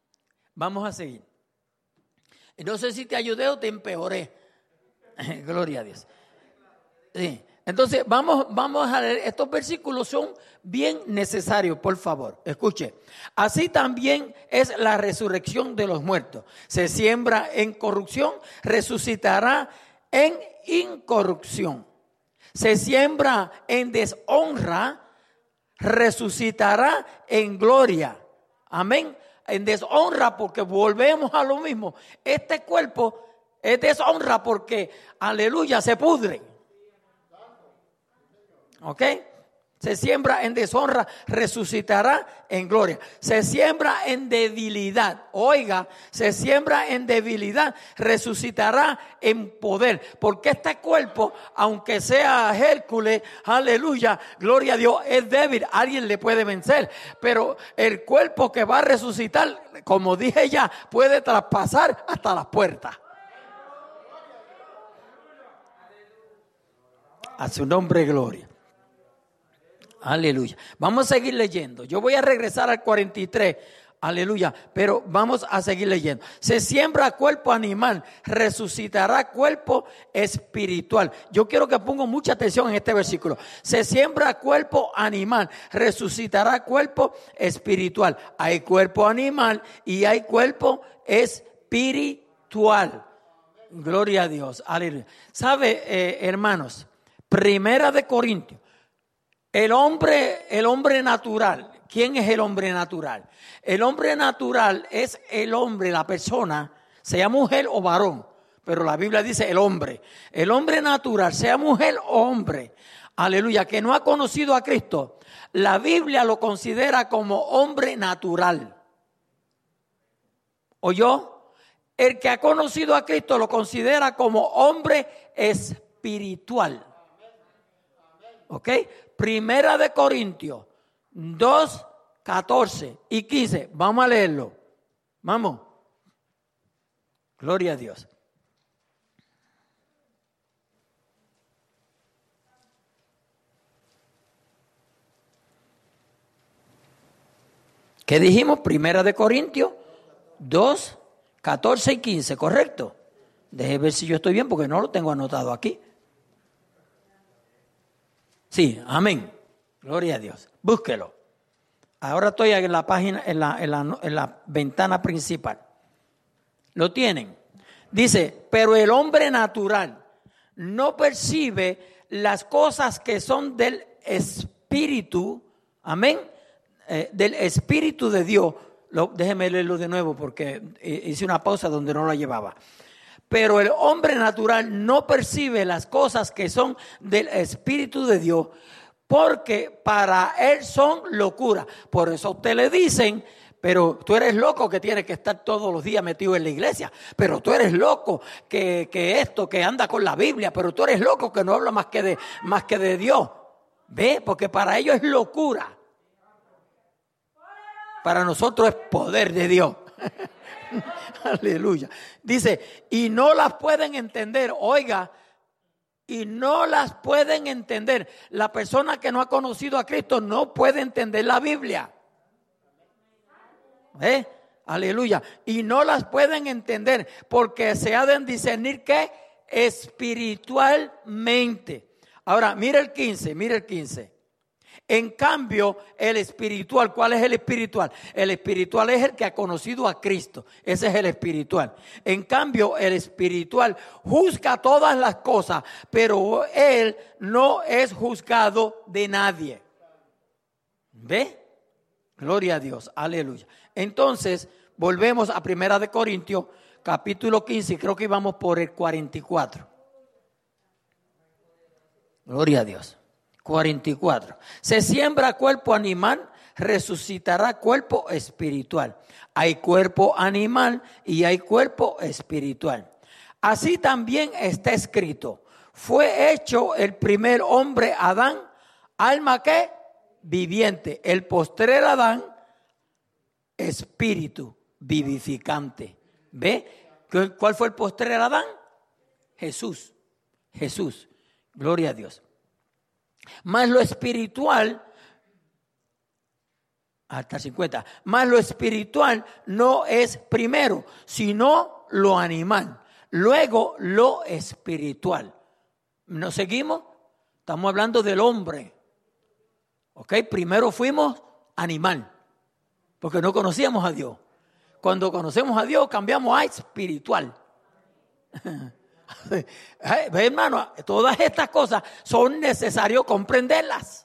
No sé si te ayudé o te empeoré. Gloria a Dios. Sí. Entonces vamos a leer. Estos versículos son bien necesarios, por favor. Escuche. Así también es la resurrección de los muertos. Se siembra en corrupción, resucitará en incorrupción. Se siembra en deshonra, resucitará en gloria. Amén. En deshonra porque volvemos a lo mismo. Este cuerpo es deshonra porque, aleluya, se pudre. ¿Ok? Se siembra en deshonra, resucitará en gloria. Se siembra en debilidad. Oiga, se siembra en debilidad, resucitará en poder. Porque este cuerpo, aunque sea Hércules, aleluya, gloria a Dios, es débil. Alguien le puede vencer. Pero el cuerpo que va a resucitar, como dije ya, puede traspasar hasta las puertas. A su nombre, gloria. Aleluya. Vamos a seguir leyendo. Yo voy a regresar al 43. Aleluya. Pero vamos a seguir leyendo. Se siembra cuerpo animal, resucitará cuerpo espiritual. Yo quiero que pongan mucha atención en este versículo. Se siembra cuerpo animal, resucitará cuerpo espiritual. Hay cuerpo animal y hay cuerpo espiritual. Gloria a Dios. Aleluya. ¿Sabe, hermanos? Primera de Corintios. El hombre natural. ¿Quién es el hombre natural? El hombre natural es el hombre, la persona, sea mujer o varón, pero la Biblia dice el hombre. El hombre natural, sea mujer o hombre, aleluya, que no ha conocido a Cristo, la Biblia lo considera como hombre natural. ¿Oyó? El que ha conocido a Cristo lo considera como hombre espiritual. ¿Ok? Primera de Corintios 2, 14 y 15. Vamos a leerlo. Vamos. Gloria a Dios. ¿Qué dijimos? Primera de Corintios 2, 14 y 15, ¿correcto? Deje ver si yo estoy bien porque no lo tengo anotado aquí. Sí, amén. Gloria a Dios. Búsquelo. Ahora estoy en la página, en la ventana principal. ¿Lo tienen? Dice, pero el hombre natural no percibe las cosas que son del Espíritu, amén, del Espíritu de Dios. Déjeme leerlo de nuevo porque hice una pausa donde no la llevaba. Pero el hombre natural no percibe las cosas que son del Espíritu de Dios, porque para él son locura. Por eso a usted le dicen, pero tú eres loco que tienes que estar todos los días metido en la iglesia. Pero tú eres loco que esto, que anda con la Biblia. Pero tú eres loco que no habla más que de Dios. ¿Ve? Porque para ellos es locura. Para nosotros es poder de Dios. Aleluya. Dice, y no las pueden entender. Oiga, y no las pueden entender. La persona que no ha conocido a Cristo no puede entender la Biblia. Aleluya. Y no las pueden entender porque se ha de discernir que espiritualmente. Ahora, mira el 15. En cambio, el espiritual, ¿cuál es el espiritual? El espiritual es el que ha conocido a Cristo. Ese es el espiritual. En cambio, el espiritual juzga todas las cosas, pero él no es juzgado de nadie. ¿Ve? Gloria a Dios. Aleluya. Entonces, volvemos a Primera de Corintios, capítulo 15, creo que íbamos por el 44. Gloria a Dios. 44. Se siembra cuerpo animal, resucitará cuerpo espiritual. Hay cuerpo animal y hay cuerpo espiritual. Así también está escrito. Fue hecho el primer hombre Adán, alma que viviente. El postrer Adán, espíritu vivificante. ¿Ve? ¿Cuál fue el postrer Adán? Jesús. Gloria a Dios. Más lo espiritual, hasta 50, más lo espiritual no es primero, sino lo animal. Luego lo espiritual. ¿Nos seguimos? Estamos hablando del hombre. ¿Ok? Primero fuimos animal, porque no conocíamos a Dios. Cuando conocemos a Dios, cambiamos a espiritual. Ve, hermano, todas estas cosas son necesarios comprenderlas.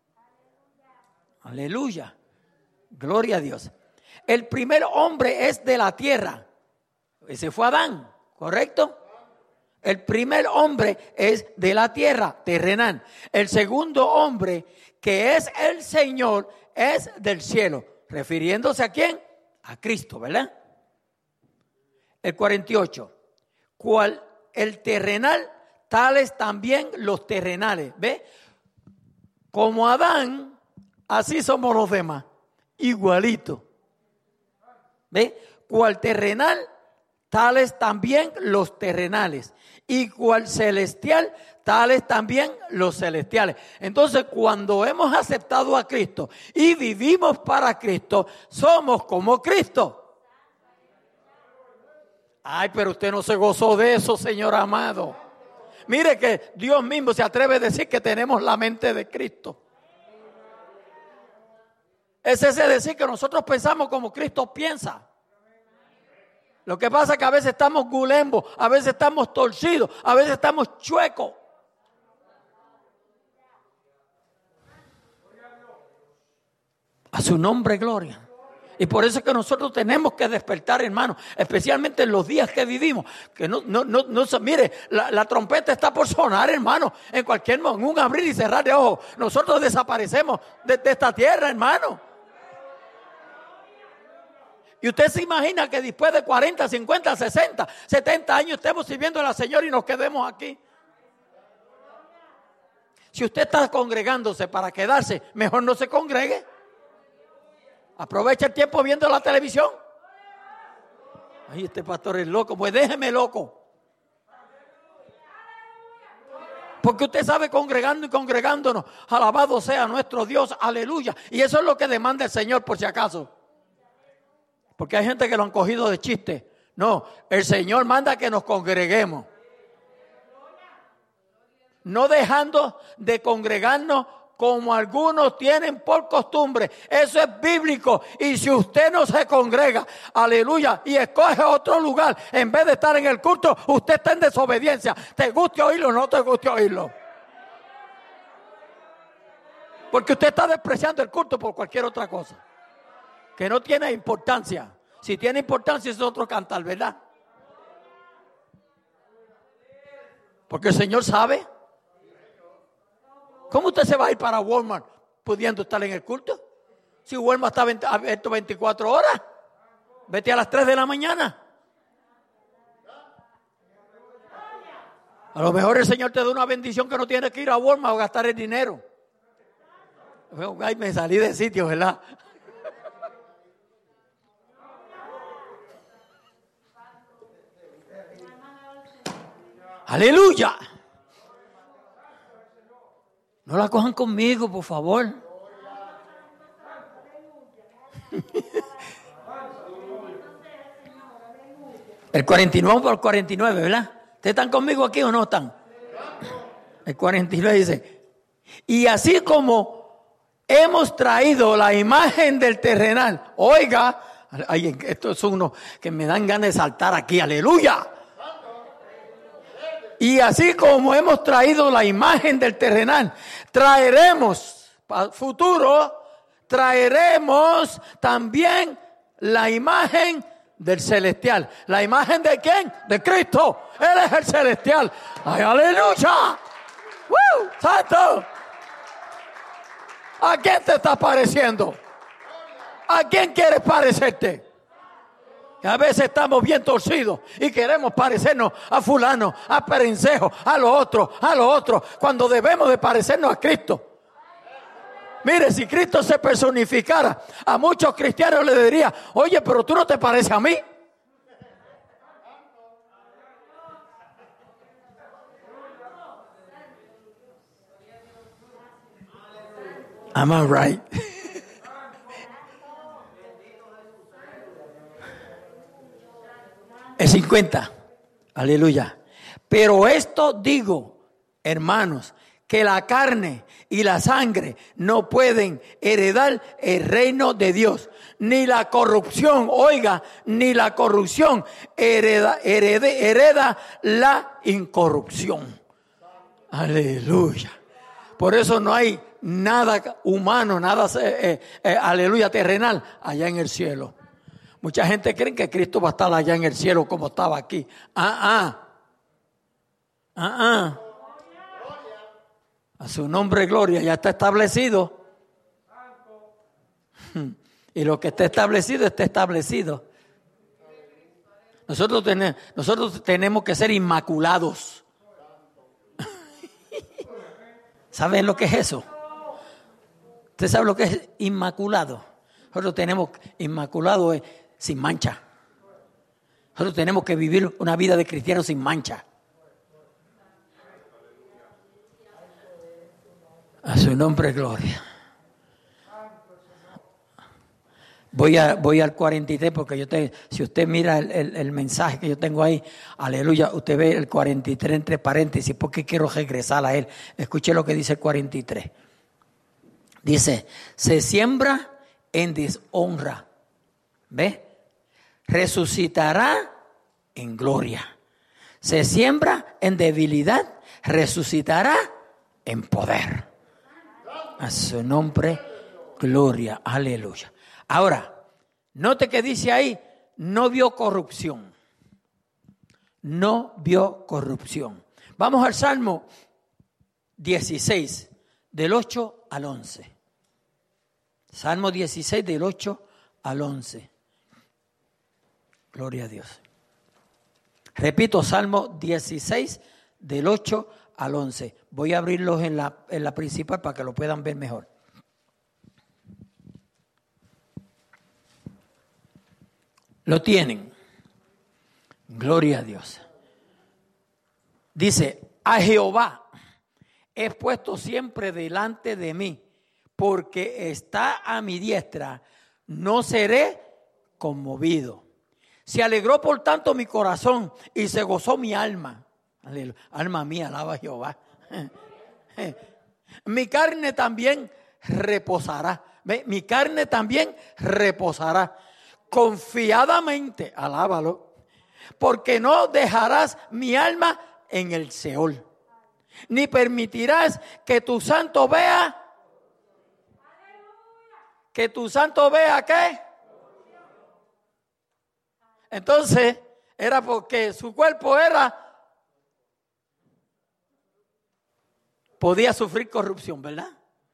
Aleluya. Gloria a Dios. El primer hombre es de la tierra. Ese fue Adán, ¿correcto? El primer hombre es de la tierra, terrenal. El segundo hombre, que es el Señor, es del cielo. ¿Refiriéndose a quién? A Cristo, ¿verdad? El 48. ¿Cuál? El terrenal, tales también los terrenales. ¿Ve? Como Adán, así somos los demás. Igualito. ¿Ve? Cual terrenal, tales también los terrenales. Y cual celestial, tales también los celestiales. Entonces, cuando hemos aceptado a Cristo y vivimos para Cristo, somos como Cristo. Ay, pero usted no se gozó de eso, Señor amado. Mire que Dios mismo se atreve a decir que tenemos la mente de Cristo. Es ese decir que nosotros pensamos como Cristo piensa. Lo que pasa es que a veces estamos gulembos, a veces estamos torcidos, a veces estamos chuecos. A su nombre, gloria. Y por eso es que nosotros tenemos que despertar, hermano, especialmente en los días que vivimos. Que no mire, la trompeta está por sonar, hermano, en cualquier momento, en un abrir y cerrar de ojos. Nosotros desaparecemos de esta tierra, hermano. Y usted se imagina que después de 40, 50, 60, 70 años estemos sirviendo al Señor y nos quedemos aquí. Si usted está congregándose para quedarse, mejor no se congregue. Aprovecha el tiempo viendo la televisión. Ay, este pastor es loco. Pues déjeme loco. Porque usted sabe congregando y congregándonos. Alabado sea nuestro Dios. Aleluya. Y eso es lo que demanda el Señor por si acaso. Porque hay gente que lo han cogido de chiste. No, el Señor manda que nos congreguemos. No dejando de congregarnos como algunos tienen por costumbre. Eso es bíblico. Y si usted no se congrega, aleluya, y escoge otro lugar, en vez de estar en el culto, usted está en desobediencia. Te guste oírlo o no te guste oírlo. Porque usted está despreciando el culto por cualquier otra cosa. Que no tiene importancia. Si tiene importancia es otro cantar, ¿verdad? Porque el Señor sabe. ¿Cómo usted se va a ir para Walmart pudiendo estar en el culto? Si Walmart está abierto 24 horas, vete a las 3 de la mañana. A lo mejor el Señor te da una bendición que no tienes que ir a Walmart o gastar el dinero. Ay, me salí de sitio, ¿verdad? Aleluya. No la cojan conmigo, por favor. El 49 por 49, ¿verdad? ¿Ustedes están conmigo aquí o no están? El 49 dice, y así como hemos traído la imagen del terrenal. Oiga, ay, esto es uno que me dan ganas de saltar aquí, aleluya. Y así como hemos traído la imagen del terrenal, traeremos, para futuro, traeremos también la imagen del celestial. ¿La imagen de quién? De Cristo. Él es el celestial. ¡Ay, aleluya! ¡Woo! ¡Santo! ¿A quién te estás pareciendo? ¿A quién quieres parecerte? A veces estamos bien torcidos y queremos parecernos a fulano, a perencejo, a lo otro, cuando debemos de parecernos a Cristo. Mire, si Cristo se personificara, a muchos cristianos le diría, oye, pero tú no te pareces a mí. Am I right? El 50, aleluya. Pero esto digo, hermanos, que la carne y la sangre no pueden heredar el reino de Dios. Ni la corrupción, oiga, ni la corrupción hereda la incorrupción. Aleluya. Por eso no hay nada humano, nada, aleluya, terrenal allá en el cielo. Mucha gente cree que Cristo va a estar allá en el cielo como estaba aquí. A su nombre gloria, ya está establecido. Y lo que está establecido, está establecido. Nosotros tenemos que ser inmaculados. ¿Saben lo que es eso? ¿Usted sabe lo que es inmaculado? Nosotros tenemos inmaculado sin mancha. Nosotros tenemos que vivir una vida de cristiano sin mancha. A su nombre gloria. Voy al 43 porque si usted mira el mensaje que yo tengo ahí, aleluya, usted ve el 43 entre paréntesis porque quiero regresar a él. Escuche lo que dice el 43. Dice, se siembra en deshonra. ¿Ve? Resucitará en gloria. Se siembra en debilidad, resucitará en poder. A su nombre, gloria, aleluya. Ahora, note que dice ahí, no vio corrupción. No vio corrupción. Vamos al Salmo 16, del 8 al 11. Salmo 16, del 8 al 11. Gloria a Dios. Repito, Salmo 16, del 8 al 11. Voy a abrirlos en la principal para que lo puedan ver mejor. Lo tienen. Gloria a Dios. Dice, a Jehová he puesto siempre delante de mí, porque está a mi diestra, no seré conmovido. Se alegró por tanto mi corazón y se gozó mi alma. Aleluya. Alma mía, alaba a Jehová. Mi carne también reposará. Mi carne también reposará. Confiadamente, alábalo, porque no dejarás mi alma en el Seol, ni permitirás que tu santo vea. ¿Que tu santo vea qué? Entonces, era porque su cuerpo podía sufrir corrupción, ¿verdad?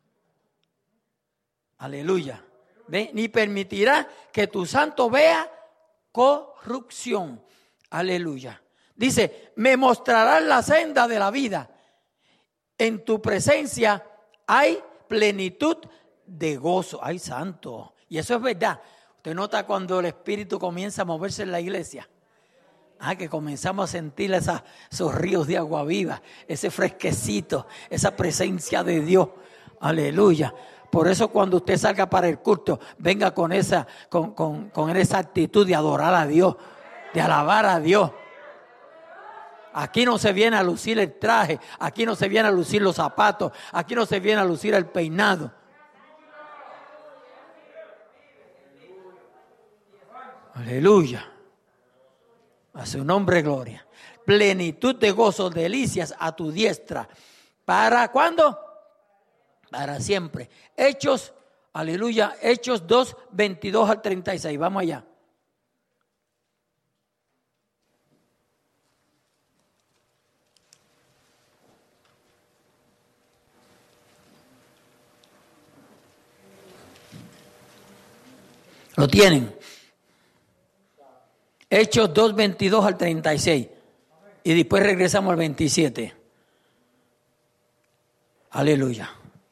Aleluya. ¿Ve? Ni permitirá que tu santo vea corrupción. Aleluya. Dice, me mostrarás la senda de la vida. En tu presencia hay plenitud de gozo. Ay, santo. Y eso es verdad. Usted nota cuando el Espíritu comienza a moverse en la iglesia. Que comenzamos a sentir esos ríos de agua viva, ese fresquecito, esa presencia de Dios. Aleluya. Por eso cuando usted salga para el culto, venga con esa actitud de adorar a Dios, de alabar a Dios. Aquí no se viene a lucir el traje, aquí no se viene a lucir los zapatos, aquí no se viene a lucir el peinado. Aleluya. A su nombre gloria. Plenitud de gozo, delicias a tu diestra. ¿Para cuándo? Para siempre. Hechos, aleluya, Hechos 2, 22 al 36. Vamos allá. ¿Lo tienen? Hechos 2, 22 al 36. Y después regresamos al 27. Aleluya.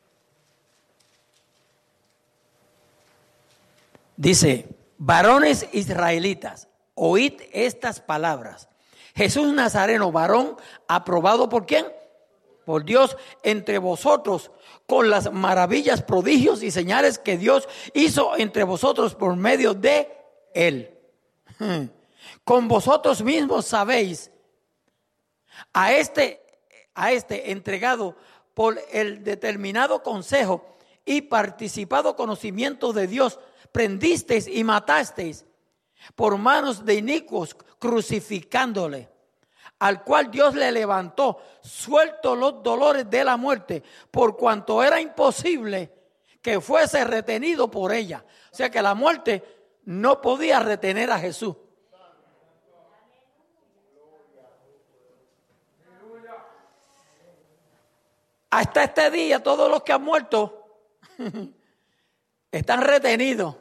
Dice, varones israelitas, oíd estas palabras. Jesús Nazareno, varón, aprobado ¿por quién? Por Dios entre vosotros, con las maravillas, prodigios y señales que Dios hizo entre vosotros por medio de él. Con vosotros mismos sabéis, a este entregado por el determinado consejo y participado conocimiento de Dios, prendisteis y matasteis por manos de inicuos, crucificándole, al cual Dios le levantó, suelto los dolores de la muerte, por cuanto era imposible que fuese retenido por ella. O sea que la muerte no podía retener a Jesús. Hasta este día todos los que han muerto están retenidos.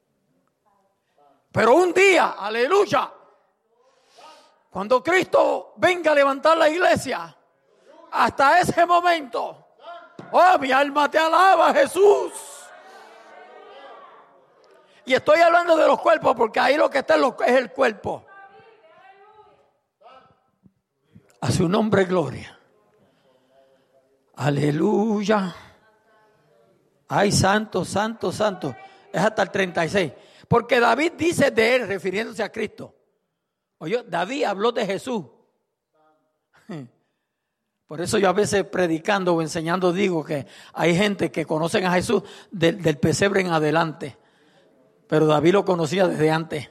Pero un día, aleluya, cuando Cristo venga a levantar la iglesia, hasta ese momento, oh, mi alma te alaba, Jesús. Y estoy hablando de los cuerpos porque ahí lo que está es el cuerpo. A su nombre gloria. Aleluya. Ay, santo, santo, santo. Es hasta el 36. Porque David dice de él, refiriéndose a Cristo. Oye, David habló de Jesús. Por eso yo a veces predicando o enseñando digo que hay gente que conocen a Jesús del pesebre en adelante. Pero David lo conocía desde antes.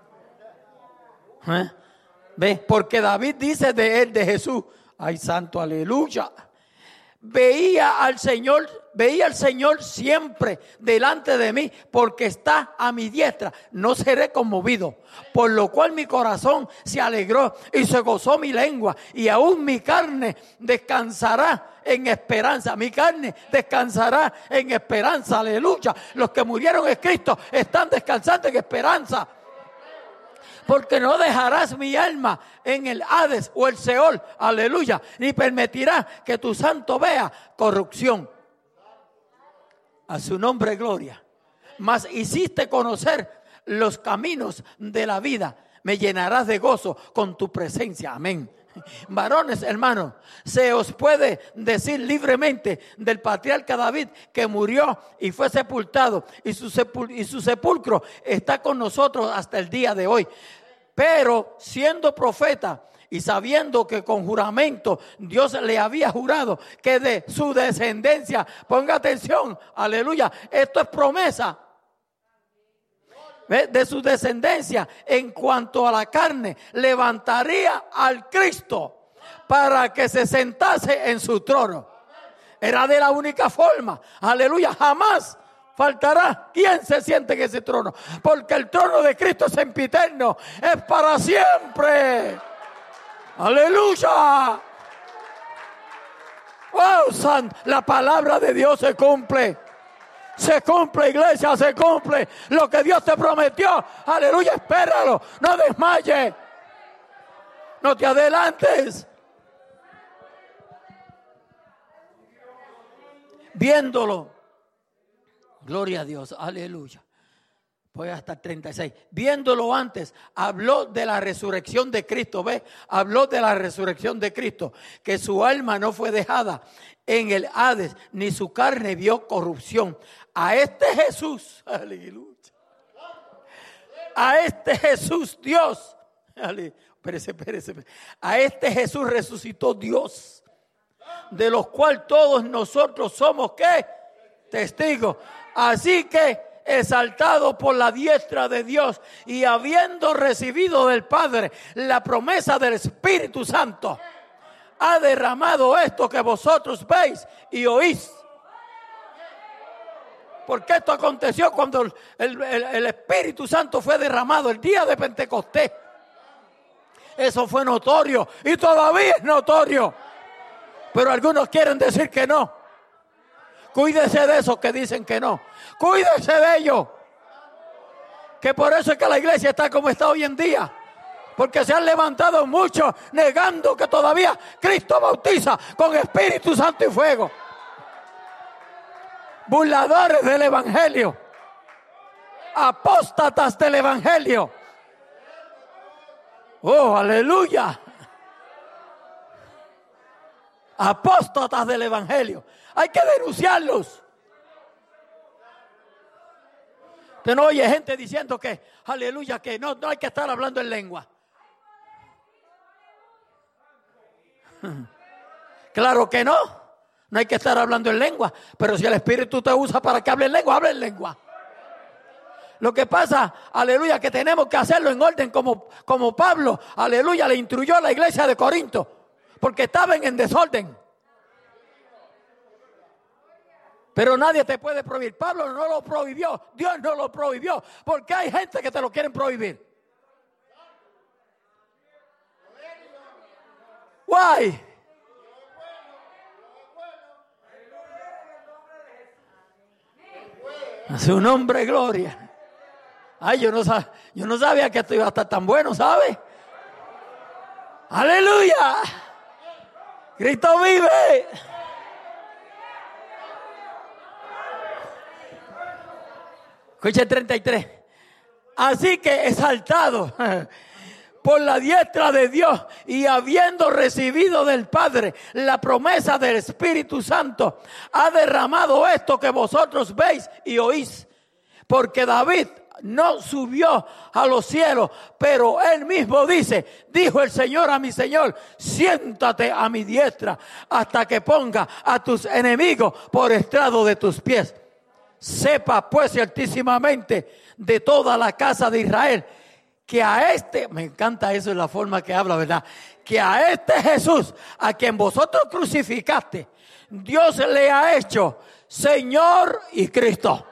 ¿Ves? Porque David dice de él, de Jesús. Ay, santo, aleluya. Veía al Señor siempre delante de mí, porque está a mi diestra, no seré conmovido. Por lo cual mi corazón se alegró y se gozó mi lengua, y aún mi carne descansará en esperanza. Mi carne descansará en esperanza, aleluya. Los que murieron en Cristo están descansando en esperanza. porque no dejarás mi alma en el Hades o el Seol, aleluya, ni permitirás que tu santo vea corrupción. A su nombre gloria. Mas hiciste conocer los caminos de la vida, me llenarás de gozo con tu presencia, amén. Varones, hermanos, se os puede decir libremente del patriarca David que murió y fue sepultado y su sepulcro está con nosotros hasta el día de hoy. Pero siendo profeta y sabiendo que con juramento Dios le había jurado que de su descendencia, ponga atención, aleluya, esto es promesa. De su descendencia en cuanto a la carne, levantaría al Cristo para que se sentase en su trono. Era de la única forma, aleluya, jamás faltará quien se siente en ese trono, porque el trono de Cristo es sempiterno, es para siempre. Aleluya. Oh, santo, la palabra de Dios se cumple. Se cumple, iglesia, se cumple lo que Dios te prometió. Aleluya, espéralo, no desmayes, no te adelantes. Viéndolo, gloria a Dios, aleluya. Voy hasta el 36. Viéndolo antes, habló de la resurrección de Cristo. ¿Ve? Habló de la resurrección de Cristo. Que su alma no fue dejada en el Hades, ni su carne vio corrupción. A este Jesús, aleluya. A este Jesús, Dios. Espérese. A este Jesús resucitó Dios. De los cuales todos nosotros somos, ¿qué? Testigos. Así que, exaltado por la diestra de Dios y habiendo recibido del Padre la promesa del Espíritu Santo, ha derramado esto que vosotros veis y oís. Porque esto aconteció cuando el Espíritu Santo fue derramado el día de Pentecostés. Eso fue notorio y todavía es notorio, pero algunos quieren decir que no. Cuídese de esos que dicen que no. Cuídese de ellos. Que por eso es que la iglesia está como está hoy en día. Porque se han levantado muchos negando que todavía Cristo bautiza con Espíritu Santo y fuego. Burladores del Evangelio. Apóstatas del Evangelio. Oh, aleluya. Apóstatas del Evangelio. Hay que denunciarlos. Usted no oye gente diciendo que, aleluya, que no hay que estar hablando en lengua. Claro que no. No hay que estar hablando en lengua. Pero si el Espíritu te usa para que hable en lengua, hable en lengua. Lo que pasa, aleluya, que tenemos que hacerlo en orden como Pablo, aleluya, le instruyó a la iglesia de Corinto. Porque estaban en desorden. Pero nadie te puede prohibir. Pablo no lo prohibió. Dios no lo prohibió. Porque hay gente que te lo quieren prohibir. Why? A su nombre, gloria. Ay, yo no sabía que esto iba a estar tan bueno, ¿sabe? Aleluya. Cristo vive. Escucha el 33. Así que exaltado por la diestra de Dios y habiendo recibido del Padre la promesa del Espíritu Santo, ha derramado esto que vosotros veis y oís. Porque David no subió a los cielos, pero él mismo dice, dijo el Señor a mi Señor, siéntate a mi diestra hasta que ponga a tus enemigos por estrado de tus pies. Sepa pues ciertísimamente de toda la casa de Israel que a este, me encanta eso en la forma que habla, ¿verdad? Que a este Jesús, a quien vosotros crucificaste, Dios le ha hecho Señor y Cristo.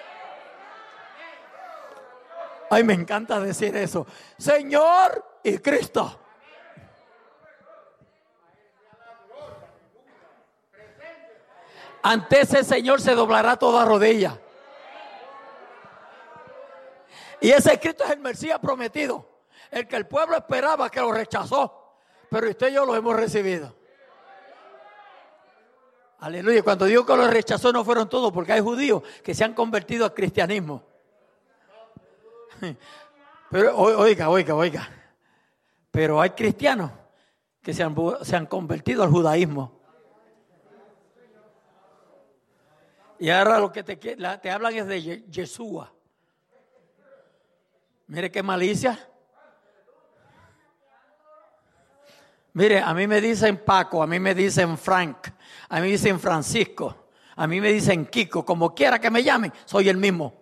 Ay, me encanta decir eso. Señor y Cristo. Ante ese Señor se doblará toda rodilla. Y ese Cristo es el Mesías prometido. El que el pueblo esperaba, que lo rechazó. Pero usted y yo lo hemos recibido. Aleluya. Cuando digo que lo rechazó, no fueron todos, porque hay judíos que se han convertido al cristianismo. Pero oiga. Pero hay cristianos que se han convertido al judaísmo. Y ahora lo que te hablan es de Yeshua. Mire qué malicia. Mire, a mí me dicen Paco, a mí me dicen Frank, a mí me dicen Francisco, a mí me dicen Kiko, como quiera que me llamen, soy el mismo.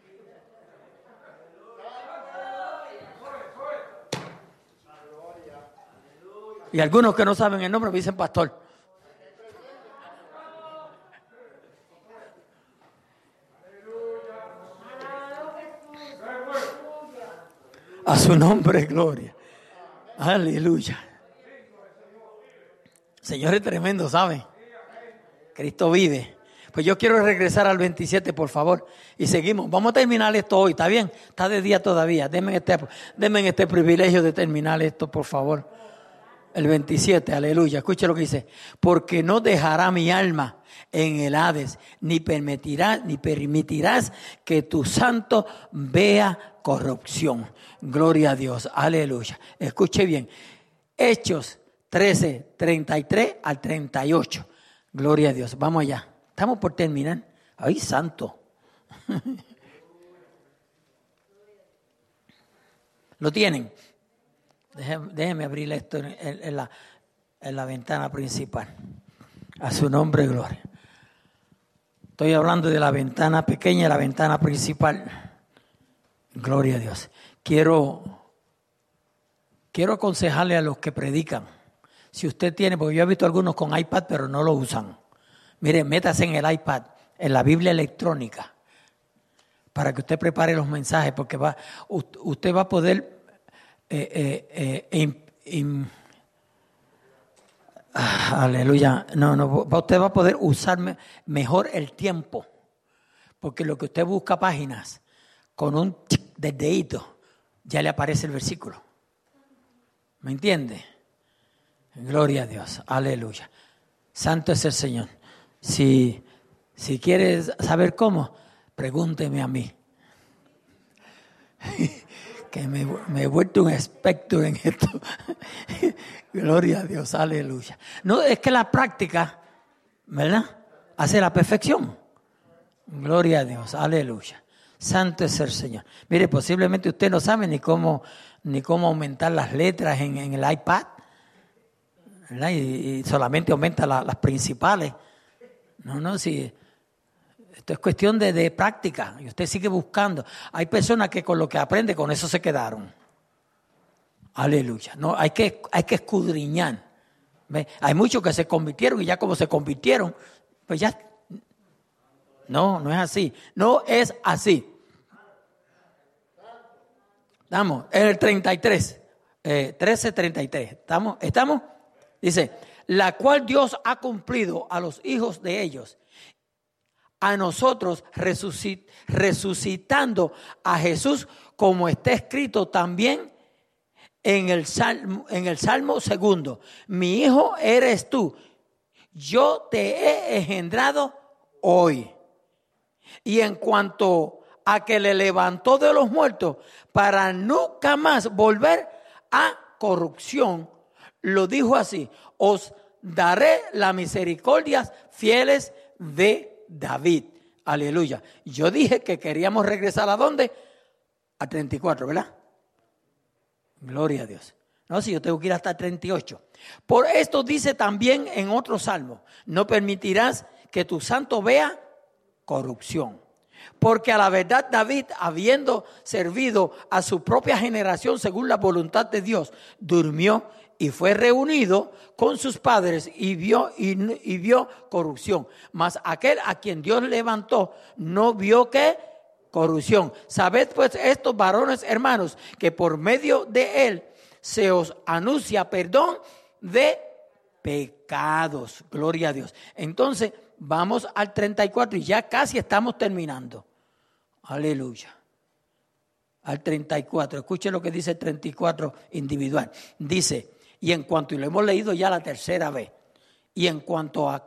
Y algunos que no saben el nombre me dicen pastor. A su nombre, gloria. Aleluya. Señor es tremendo, ¿sabe? Cristo vive. Pues yo quiero regresar al 27, por favor. Y seguimos. Vamos a terminar esto hoy, ¿está bien? Está de día todavía. Denme este privilegio de terminar esto, por favor. El 27, aleluya. Escuche lo que dice. Porque no dejará mi alma en el Hades, ni permitirás que tu santo vea corrupción. Gloria a Dios, aleluya. Escuche bien. Hechos 13, 33 al 38. Gloria a Dios. Vamos allá. Estamos por terminar. ¡Ay, santo! ¿Lo tienen? Déjeme abrir esto en la ventana principal. A su nombre, gloria. Estoy hablando de la ventana pequeña y la ventana principal. Gloria a Dios. Quiero aconsejarle a los que predican. Si usted tiene, porque yo he visto algunos con iPad, pero no lo usan. Mire, métase en el iPad, en la Biblia electrónica, para que usted prepare los mensajes, porque usted va a poder aleluya. Usted va a poder usar mejor el tiempo, porque lo que usted busca páginas, con un tic de dedito, ya le aparece el versículo. ¿Me entiende? Gloria a Dios, aleluya. Santo es el Señor. Si quieres saber cómo, pregúnteme a mí. Que me he vuelto un experto en esto. Gloria a Dios, aleluya. No, es que la práctica, ¿verdad?, hace la perfección. Gloria a Dios, aleluya. Santo es el Señor. Mire, posiblemente usted no sabe ni cómo aumentar las letras en el iPad, ¿verdad? Y solamente aumenta las principales. No, si esto es cuestión de práctica y usted sigue buscando. Hay personas que con lo que aprende, con eso se quedaron. Aleluya. No, hay que escudriñar. ¿Ve? Hay muchos que se convirtieron y ya como se convirtieron, pues ya. No es así. No es así. Estamos en el 33, 13:33. ¿Estamos? Dice, la cual Dios ha cumplido a los hijos de ellos, a nosotros resucitando a Jesús, como está escrito también en el Salmo 2. Mi hijo eres tú, yo te he engendrado hoy. Y en cuanto a que le levantó de los muertos para nunca más volver a corrupción, lo dijo así: os daré las misericordias fieles de David. Aleluya. Yo dije que queríamos regresar ¿a dónde? A 34, ¿verdad? Gloria a Dios. No, si yo tengo que ir hasta 38. Por esto dice también en otro salmo: no permitirás que tu santo vea corrupción. Porque a la verdad David, habiendo servido a su propia generación según la voluntad de Dios, durmió y fue reunido con sus padres y vio corrupción. Mas aquel a quien Dios levantó no vio que corrupción. Sabed pues estos varones hermanos, que por medio de él se os anuncia perdón de pecados. Gloria a Dios. Entonces vamos al 34 y ya casi estamos terminando. Aleluya. al 34. Escuche lo que dice el 34 individual. Dice, y en cuanto, y lo hemos leído ya la tercera vez, y en cuanto a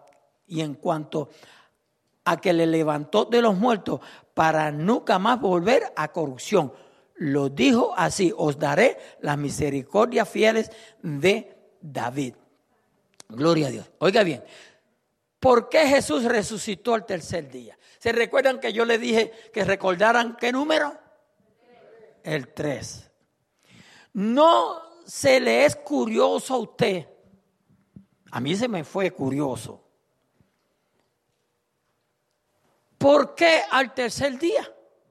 que le levantó de los muertos para nunca más volver a corrupción. Lo dijo así, os daré las misericordias fieles de David. Gloria a Dios. Oiga bien, ¿por qué Jesús resucitó al tercer día? ¿Se recuerdan que yo le dije que recordaran qué número? El 3. ¿No se le es curioso a usted? A mí se me fue curioso. ¿Por qué al tercer día?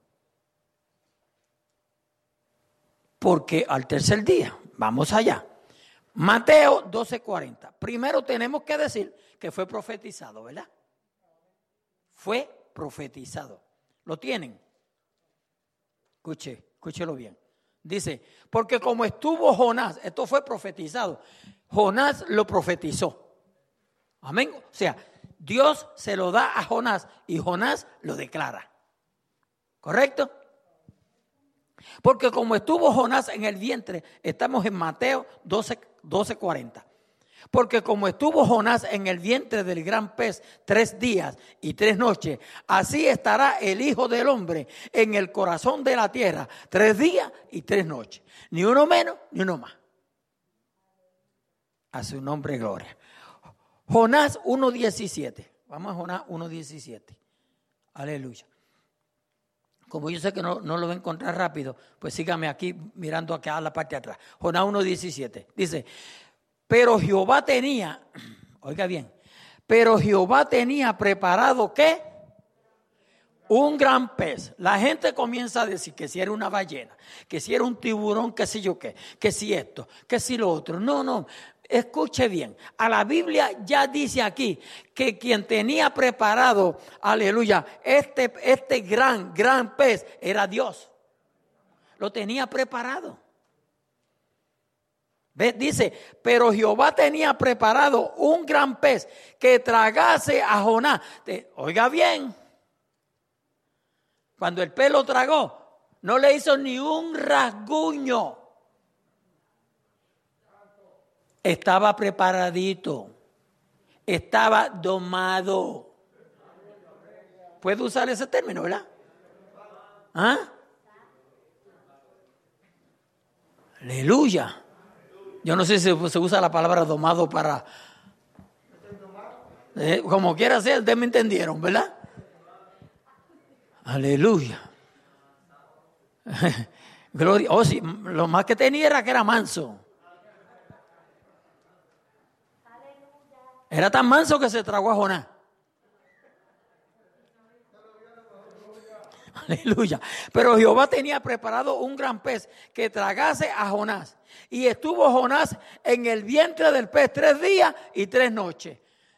Porque al tercer día, vamos allá. Mateo 12:40. Primero tenemos que decir que fue profetizado, ¿verdad? Fue profetizado. ¿Lo tienen? Escúchelo bien. Dice, porque como estuvo Jonás, esto fue profetizado. Jonás lo profetizó. Amén. O sea, Dios se lo da a Jonás y Jonás lo declara. ¿Correcto? Porque como estuvo Jonás en el vientre, estamos en Mateo 12:40. Porque como estuvo Jonás en el vientre del gran pez 3 días y 3 noches, así estará el Hijo del Hombre en el corazón de la tierra 3 días y 3 noches. Ni uno menos, ni uno más. A su nombre, gloria. Jonás 1:17. Vamos a Jonás 1:17. Aleluya. Como yo sé que no lo va a encontrar rápido, pues sígame aquí mirando acá a la parte de atrás. Jonás 1:17. Dice, pero Jehová tenía, oiga bien, pero Jehová tenía preparado ¿qué? Un gran pez. La gente comienza a decir que si era una ballena, que si era un tiburón, que si yo qué, que si esto, que si lo otro. No. Escuche bien, a la Biblia ya dice aquí que quien tenía preparado, aleluya, este gran pez era Dios. Lo tenía preparado. ¿Ves? Dice, pero Jehová tenía preparado un gran pez que tragase a Jonás. Oiga bien, cuando el pez lo tragó, no le hizo ni un rasguño. Estaba preparadito, estaba domado. ¿Puedo usar ese término, verdad? ¿Ah? Aleluya. Yo no sé si se usa la palabra domado para... como quiera ser, ustedes me entendieron, ¿verdad? Aleluya. Gloria. Oh, sí, lo más que tenía era que era manso. Era tan manso que se tragó a Jonás. Aleluya. Pero Jehová tenía preparado un gran pez que tragase a Jonás. Y estuvo Jonás en el vientre del pez 3 días y 3 noches.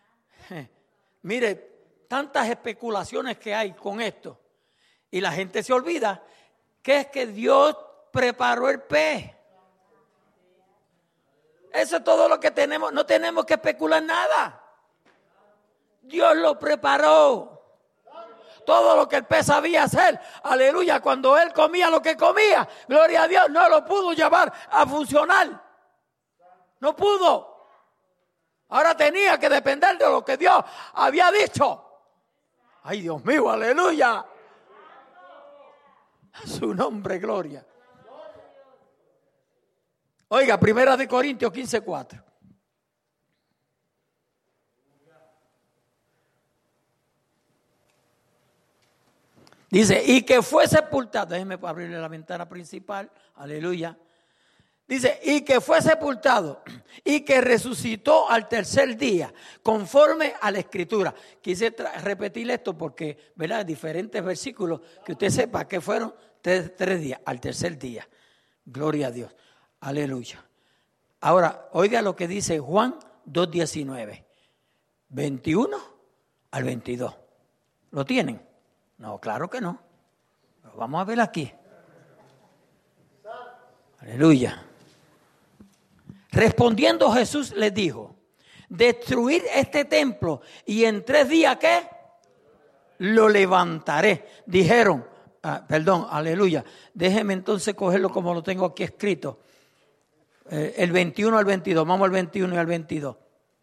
Mire, tantas especulaciones que hay con esto. Y la gente se olvida que es que Dios preparó el pez. Eso es todo lo que tenemos. No tenemos que especular nada. Dios lo preparó. Todo lo que el pez sabía hacer, aleluya, cuando él comía lo que comía, gloria a Dios, no lo pudo llevar a funcionar. No pudo. Ahora tenía que depender de lo que Dios había dicho. Ay, Dios mío, aleluya. A su nombre, gloria. Oiga, 1 Corintios 15:4. Dice, y que fue sepultado. Déjenme abrirle la ventana principal. Aleluya. Dice, y que fue sepultado y que resucitó al tercer día, conforme a la Escritura. Quise repetir esto porque, ¿verdad? Diferentes versículos que usted sepa que fueron 3 días, al tercer día. Gloria a Dios. Aleluya. Ahora, oiga lo que dice Juan 2:19. 21 al 22. ¿Lo tienen? No, claro que no. Lo vamos a ver aquí. Aleluya. Respondiendo Jesús les dijo, destruir este templo y en 3 días, ¿qué? Lo levantaré. Dijeron, perdón, aleluya. Déjeme entonces cogerlo como lo tengo aquí escrito. El 21 al 22, vamos al 21 y al 22.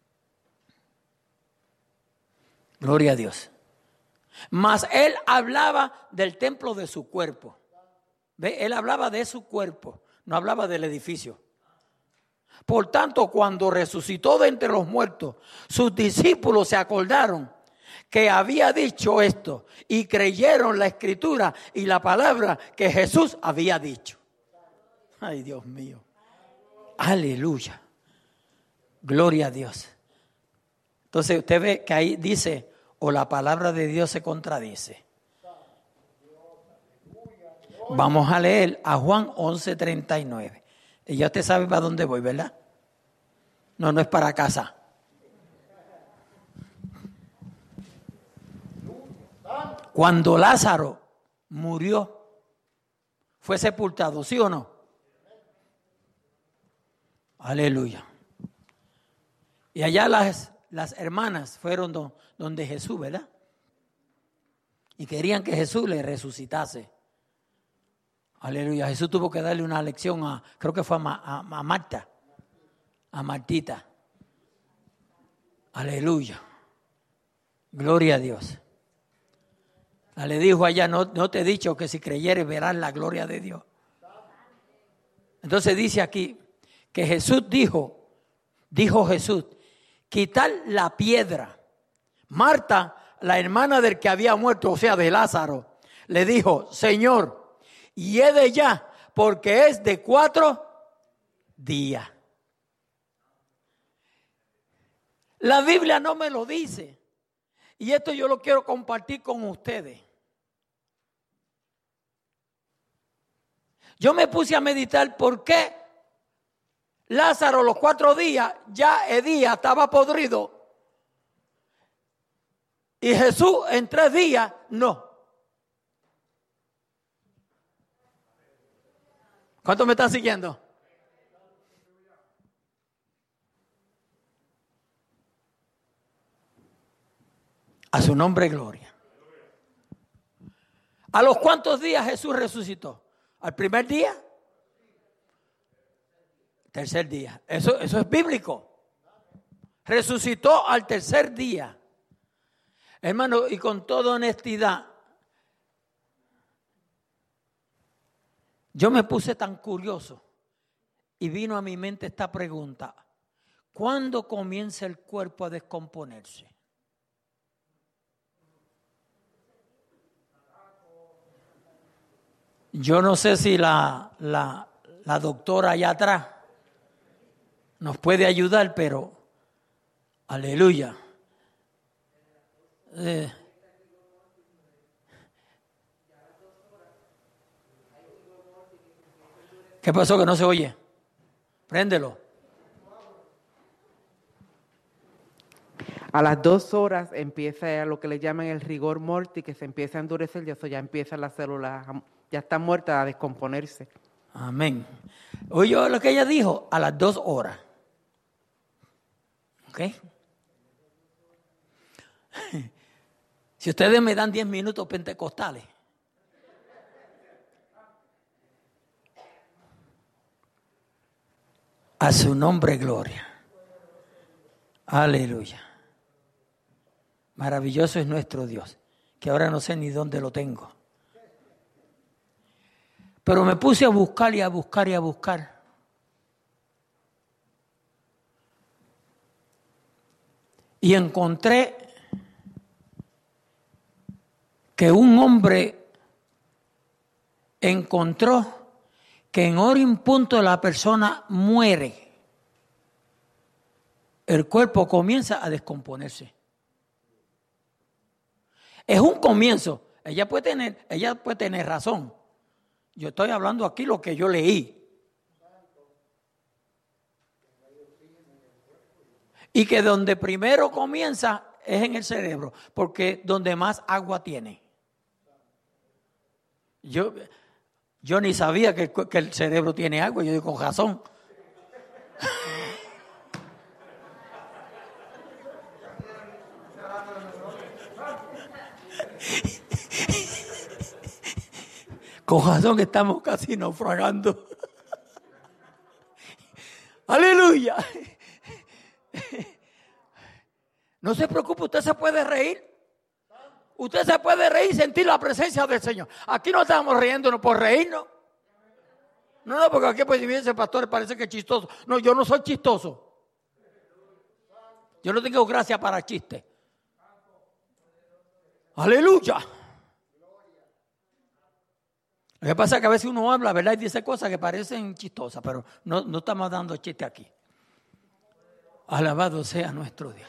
Gloria a Dios. Mas él hablaba del templo de su cuerpo. ¿Ve? Él hablaba de su cuerpo, no hablaba del edificio. Por tanto, cuando resucitó de entre los muertos, sus discípulos se acordaron que había dicho esto y creyeron la escritura y la palabra que Jesús había dicho. Ay, Dios mío. Aleluya. Gloria a Dios. Entonces usted ve que ahí dice, o la palabra de Dios se contradice. Vamos a leer a Juan 11:39. Y ya usted sabe para dónde voy, ¿verdad? No, no es para casa. Cuando Lázaro murió, fue sepultado, ¿sí o no? Aleluya. Y allá las hermanas fueron donde Jesús, ¿verdad? Y querían que Jesús le resucitase. Aleluya. Jesús tuvo que darle una lección creo que fue a Marta, a Martita. Aleluya. Gloria a Dios. Le dijo allá, no te he dicho que si creyeres verás la gloria de Dios. Entonces dice aquí que Jesús dijo Jesús, quitar la piedra. Marta, la hermana del que había muerto, o sea, de Lázaro, le dijo, Señor, hiede ya, porque es de 4 días. La Biblia no me lo dice. Y esto yo lo quiero compartir con ustedes. Yo me puse a meditar por qué Lázaro los 4 días, ya Edía estaba podrido. Y Jesús en 3 días, no. ¿Cuántos me están siguiendo? A su nombre gloria. ¿A los cuántos días Jesús resucitó? ¿Al primer día? Tercer día. Eso es bíblico. Resucitó al tercer día. Hermano, y con toda honestidad, yo me puse tan curioso y vino a mi mente esta pregunta. ¿Cuándo comienza el cuerpo a descomponerse? Yo no sé si la doctora allá atrás nos puede ayudar, pero aleluya. ¿Qué pasó que no se oye? Préndelo. A las 2 horas empieza lo que le llaman el rigor mortis, que se empieza a endurecer y eso ya empiezan las células, ya están muertas, a descomponerse. Amén. Oye lo que ella dijo, a las 2 horas. ¿Ok? Si ustedes me dan 10 minutos pentecostales. A su nombre gloria. Aleluya. Maravilloso es nuestro Dios, que ahora no sé ni dónde lo tengo. Pero me puse a buscar y a buscar y a buscar. Y encontré que un hombre encontró que en hora y punto la persona muere. El cuerpo comienza a descomponerse. Es un comienzo. Ella puede tener razón. Yo estoy hablando aquí lo que yo leí. Y que donde primero comienza es en el cerebro, porque donde más agua tiene. Yo ni sabía que el cerebro tiene agua, yo digo con razón. Con razón estamos casi naufragando. Aleluya. No se preocupe, usted se puede reír. Usted se puede reír y sentir la presencia del Señor. Aquí no estamos riéndonos por reírnos. No, porque aquí pues si viene ese pastor parece que es chistoso. No, yo no soy chistoso. Yo no tengo gracia para chistes. Aleluya. Lo que pasa es que a veces uno habla, ¿verdad? Y dice cosas que parecen chistosas, pero no estamos dando chiste aquí. Alabado sea nuestro Dios.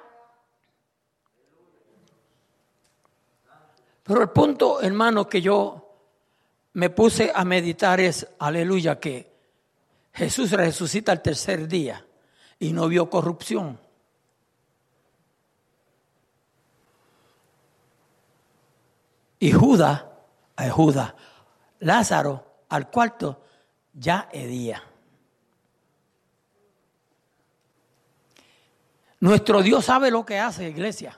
Pero el punto, hermano, que yo me puse a meditar es, aleluya, que Jesús resucita al tercer día y no vio corrupción. Y Judas, Lázaro, al cuarto, ya hedía. Nuestro Dios sabe lo que hace, iglesia.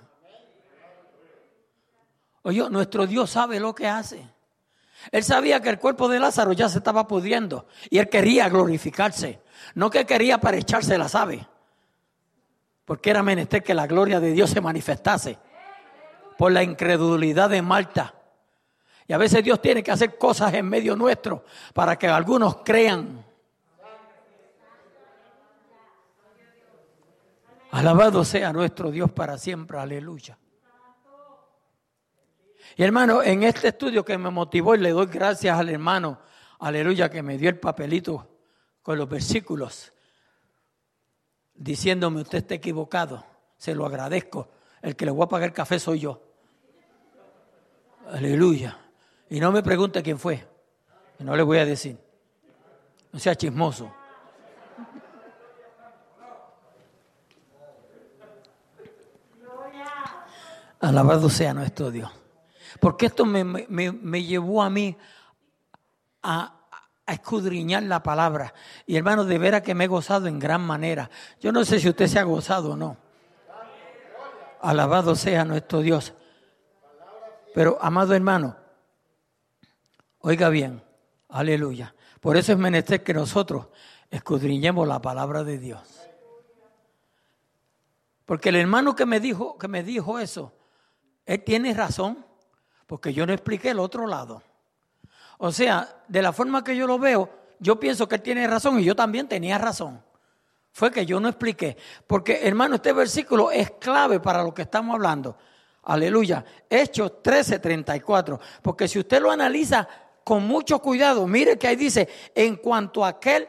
Oye, nuestro Dios sabe lo que hace. Él sabía que el cuerpo de Lázaro ya se estaba pudriendo y él quería glorificarse. No que quería para echarse la sabe, porque era menester que la gloria de Dios se manifestase por la incredulidad de Marta. Y a veces Dios tiene que hacer cosas en medio nuestro para que algunos crean. Alabado sea nuestro Dios para siempre, aleluya. Y hermano, en este estudio que me motivó, y le doy gracias al hermano, aleluya, que me dio el papelito con los versículos, diciéndome usted está equivocado, se lo agradezco, el que le voy a pagar el café soy yo. Aleluya. Y no me pregunte quién fue, que no le voy a decir, no sea chismoso. Alabado sea nuestro Dios. Porque esto me llevó a mí a escudriñar la palabra. Y hermano, de veras que me he gozado en gran manera. Yo no sé si usted se ha gozado o no. Alabado sea nuestro Dios. Pero, amado hermano, oiga bien, aleluya. Por eso es menester que nosotros escudriñemos la palabra de Dios. Porque el hermano que me dijo eso, él tiene razón. Porque yo no expliqué el otro lado. O sea, de la forma que yo lo veo, yo pienso que él tiene razón y yo también tenía razón. Fue que yo no expliqué. Porque, hermano, este versículo es clave para lo que estamos hablando. Aleluya. Hechos 13:34. Porque si usted lo analiza con mucho cuidado, mire que ahí dice, en cuanto a que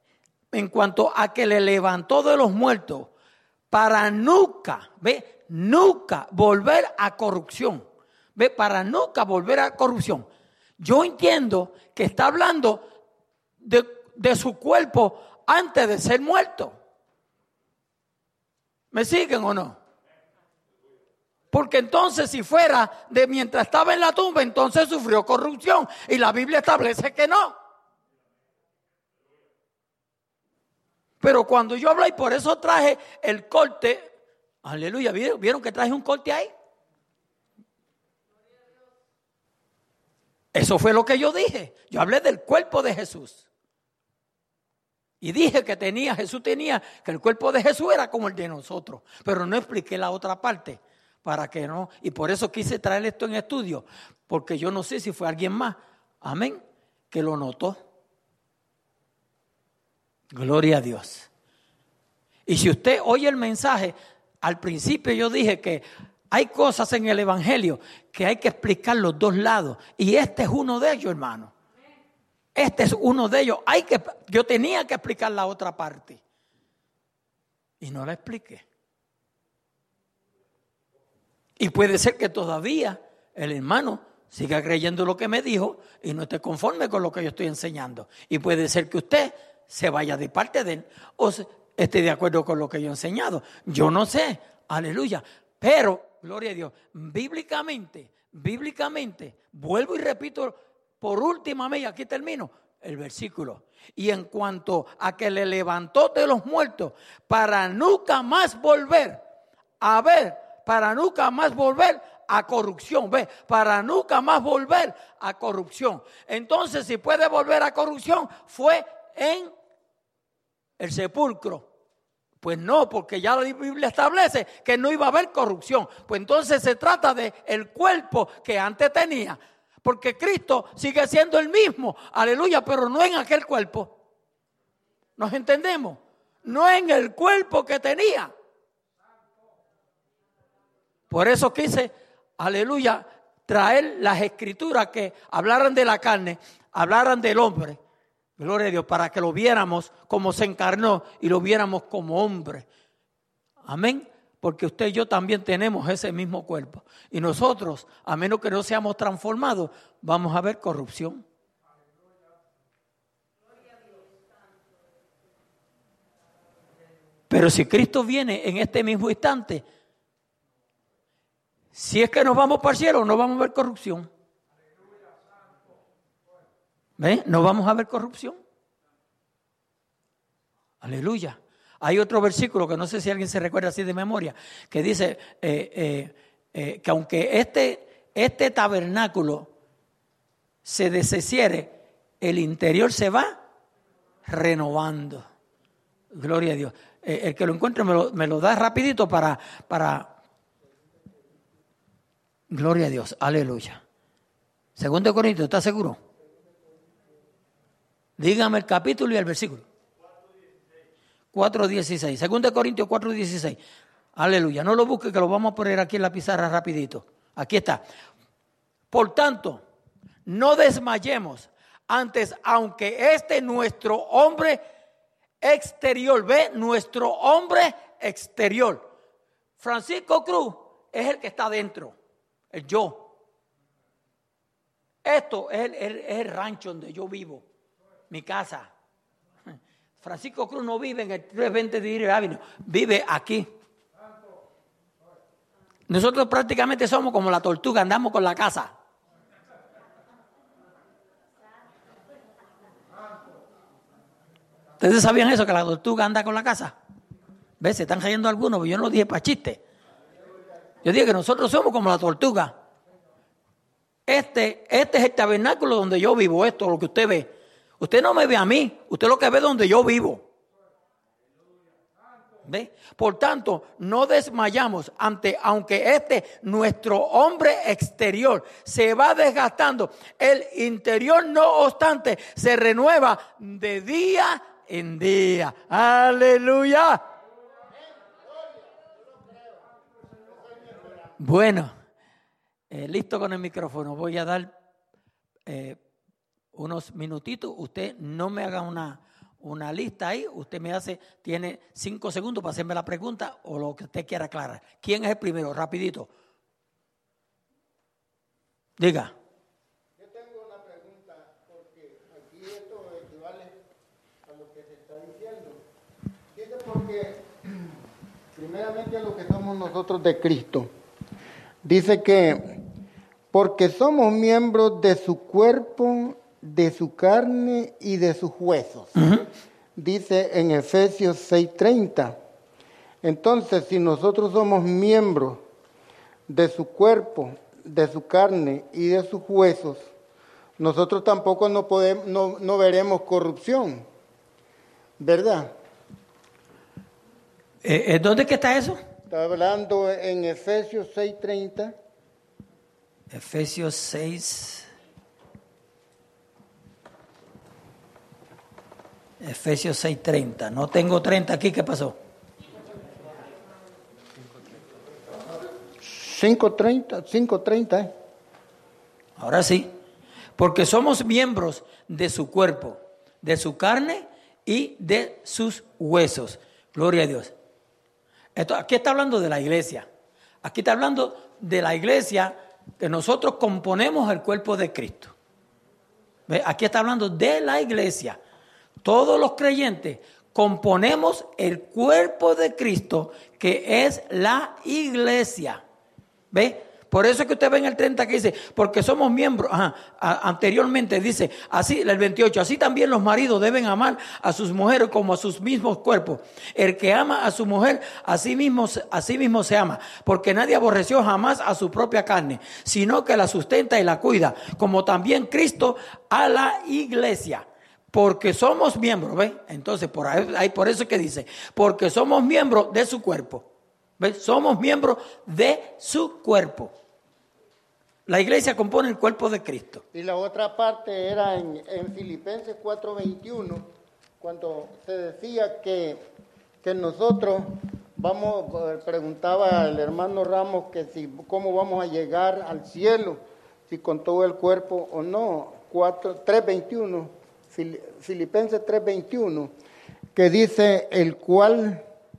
le levantó de los muertos, para nunca volver a corrupción. Para nunca volver a corrupción. Yo entiendo que está hablando de su cuerpo antes de ser muerto. ¿Me siguen o no? Porque entonces si fuera de mientras estaba en la tumba, entonces sufrió corrupción. Y la Biblia establece que no. Pero cuando yo hablo, y por eso traje el corte, aleluya, ¿vieron que traje un corte ahí? Eso fue lo que yo dije. Yo hablé del cuerpo de Jesús. Y dije que Jesús tenía, que el cuerpo de Jesús era como el de nosotros. Pero no expliqué la otra parte, para que no. Y por eso quise traer esto en estudio. Porque yo no sé si fue alguien más, amén, que lo notó. Gloria a Dios. Y si usted oye el mensaje, al principio yo dije que hay cosas en el evangelio que hay que explicar los dos lados. Y este es uno de ellos, hermano. Este es uno de ellos. Yo tenía que explicar la otra parte. Y no la expliqué. Y puede ser que todavía el hermano siga creyendo lo que me dijo y no esté conforme con lo que yo estoy enseñando. Y puede ser que usted se vaya de parte de él o esté de acuerdo con lo que yo he enseñado. Yo no sé. Aleluya. Pero gloria a Dios, bíblicamente, vuelvo y repito por última vez, y aquí termino, el versículo. Y en cuanto a que le levantó de los muertos para nunca más volver a corrupción, ¿ve? Para nunca más volver a corrupción. Entonces, si puede volver a corrupción, fue en el sepulcro. Pues no, porque ya la Biblia establece que no iba a haber corrupción. Pues entonces se trata de el cuerpo que antes tenía. Porque Cristo sigue siendo el mismo, aleluya, pero no en aquel cuerpo. ¿Nos entendemos? No en el cuerpo que tenía. Por eso quise, aleluya, traer las escrituras que hablaran de la carne, hablaran del hombre. Gloria a Dios, para que lo viéramos como se encarnó y lo viéramos como hombre. Amén. Porque usted y yo también tenemos ese mismo cuerpo. Y nosotros, a menos que no seamos transformados, vamos a ver corrupción. Pero si Cristo viene en este mismo instante, si es que nos vamos para el cielo, no vamos a ver corrupción. ¿Ven? No vamos a ver corrupción. Aleluya. Hay otro versículo que no sé si alguien se recuerda así de memoria, que dice que aunque este tabernáculo se deshiciere, el interior se va renovando. Gloria a Dios. El que lo encuentre me lo da rapidito para... Gloria a Dios. Aleluya. 2 Corintios, ¿está seguro? Dígame el capítulo y el versículo. 4:16. 2 Corintios 4:16. Aleluya. No lo busque, que lo vamos a poner aquí en la pizarra rapidito. Aquí está. Por tanto, no desmayemos. Antes, aunque nuestro hombre exterior, ¿ve? Nuestro hombre exterior. Francisco Cruz es el que está dentro, el yo. Esto es el rancho donde yo vivo, mi casa. Francisco Cruz no vive en el 320 de Iris Avenue, vive aquí. Nosotros prácticamente somos como la tortuga, andamos con la casa. ¿Ustedes sabían eso, que la tortuga anda con la casa? ¿Ves? Se están cayendo algunos, pero yo no lo dije para chiste. Yo dije que nosotros somos como la tortuga. Este es el tabernáculo donde yo vivo, esto, lo que usted ve. Usted no me ve a mí, usted lo que ve es donde yo vivo. ¿Ve? Por tanto, no desmayamos aunque nuestro hombre exterior se va desgastando. El interior, no obstante, se renueva de día en día. ¡Aleluya! Bueno, listo con el micrófono. Voy a dar unos minutitos. Usted no me haga una lista ahí. Usted tiene 5 segundos para hacerme la pregunta o lo que usted quiera aclarar. ¿Quién es el primero? Rapidito. Diga. Yo tengo una pregunta, porque aquí esto equivale a lo que se está diciendo. Dice porque, primeramente, a lo que somos nosotros de Cristo. Dice que porque somos miembros de su cuerpo, de su carne y de sus huesos. Uh-huh. Dice en Efesios 6:30. Entonces, si nosotros somos miembros de su cuerpo, de su carne y de sus huesos, nosotros tampoco no veremos corrupción, ¿verdad? ¿Dónde que está eso? Está hablando en Efesios 6:30. Efesios 6. Efesios 6:30. No tengo 30 aquí, ¿qué pasó? 5:30. Ahora sí. Porque somos miembros de su cuerpo, de su carne y de sus huesos. Gloria a Dios. Aquí está hablando de la iglesia. Aquí está hablando de la iglesia que nosotros componemos el cuerpo de Cristo. ¿Ve? Aquí está hablando de la iglesia. Todos los creyentes componemos el cuerpo de Cristo, que es la iglesia. ¿Ve? Por eso es que usted ve en el 30 que dice, porque somos miembros, anteriormente dice, así, el 28, así también los maridos deben amar a sus mujeres como a sus mismos cuerpos. El que ama a su mujer, a sí mismo se ama, porque nadie aborreció jamás a su propia carne, sino que la sustenta y la cuida, como también Cristo a la iglesia. Porque somos miembros, ¿ves? Entonces, por eso es que dice, porque somos miembros de su cuerpo. ¿Ves? Somos miembros de su cuerpo. La iglesia compone el cuerpo de Cristo. Y la otra parte era en Filipenses 4:21, cuando se decía que nosotros preguntaba el hermano Ramos que cómo vamos a llegar al cielo, si con todo el cuerpo o no. 3:21, Filipenses 3:21, que dice el cual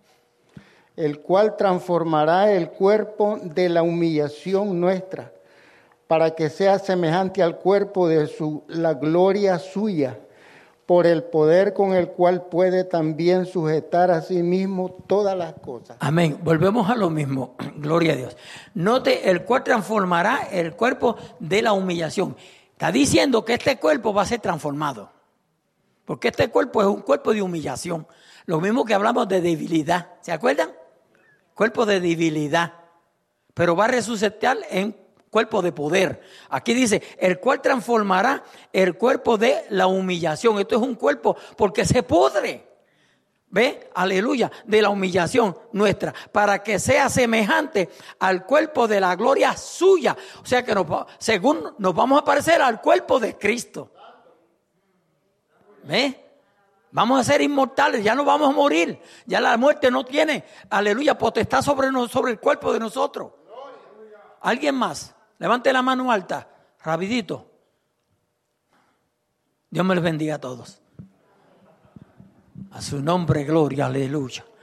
transformará el cuerpo de la humillación nuestra, para que sea semejante al cuerpo de la gloria suya, por el poder con el cual puede también sujetar a sí mismo todas las cosas. Amén. Volvemos a lo mismo. Gloria a Dios. Note, el cual transformará el cuerpo de la humillación. Está diciendo que este cuerpo va a ser transformado. Porque este cuerpo es un cuerpo de humillación. Lo mismo que hablamos de debilidad. ¿Se acuerdan? Cuerpo de debilidad. Pero va a resucitar en cuerpo de poder. Aquí dice, el cual transformará el cuerpo de la humillación. Esto es un cuerpo porque se pudre. ¿Ve? Aleluya. De la humillación nuestra. Para que sea semejante al cuerpo de la gloria suya. O sea que según nos vamos a parecer al cuerpo de Cristo. ¿Ve? Vamos a ser inmortales, ya no vamos a morir. Ya la muerte no tiene, aleluya, potestad sobre el cuerpo de nosotros. ¿Alguien más? Levante la mano alta, rapidito. Dios me les bendiga a todos. A su nombre, gloria, aleluya.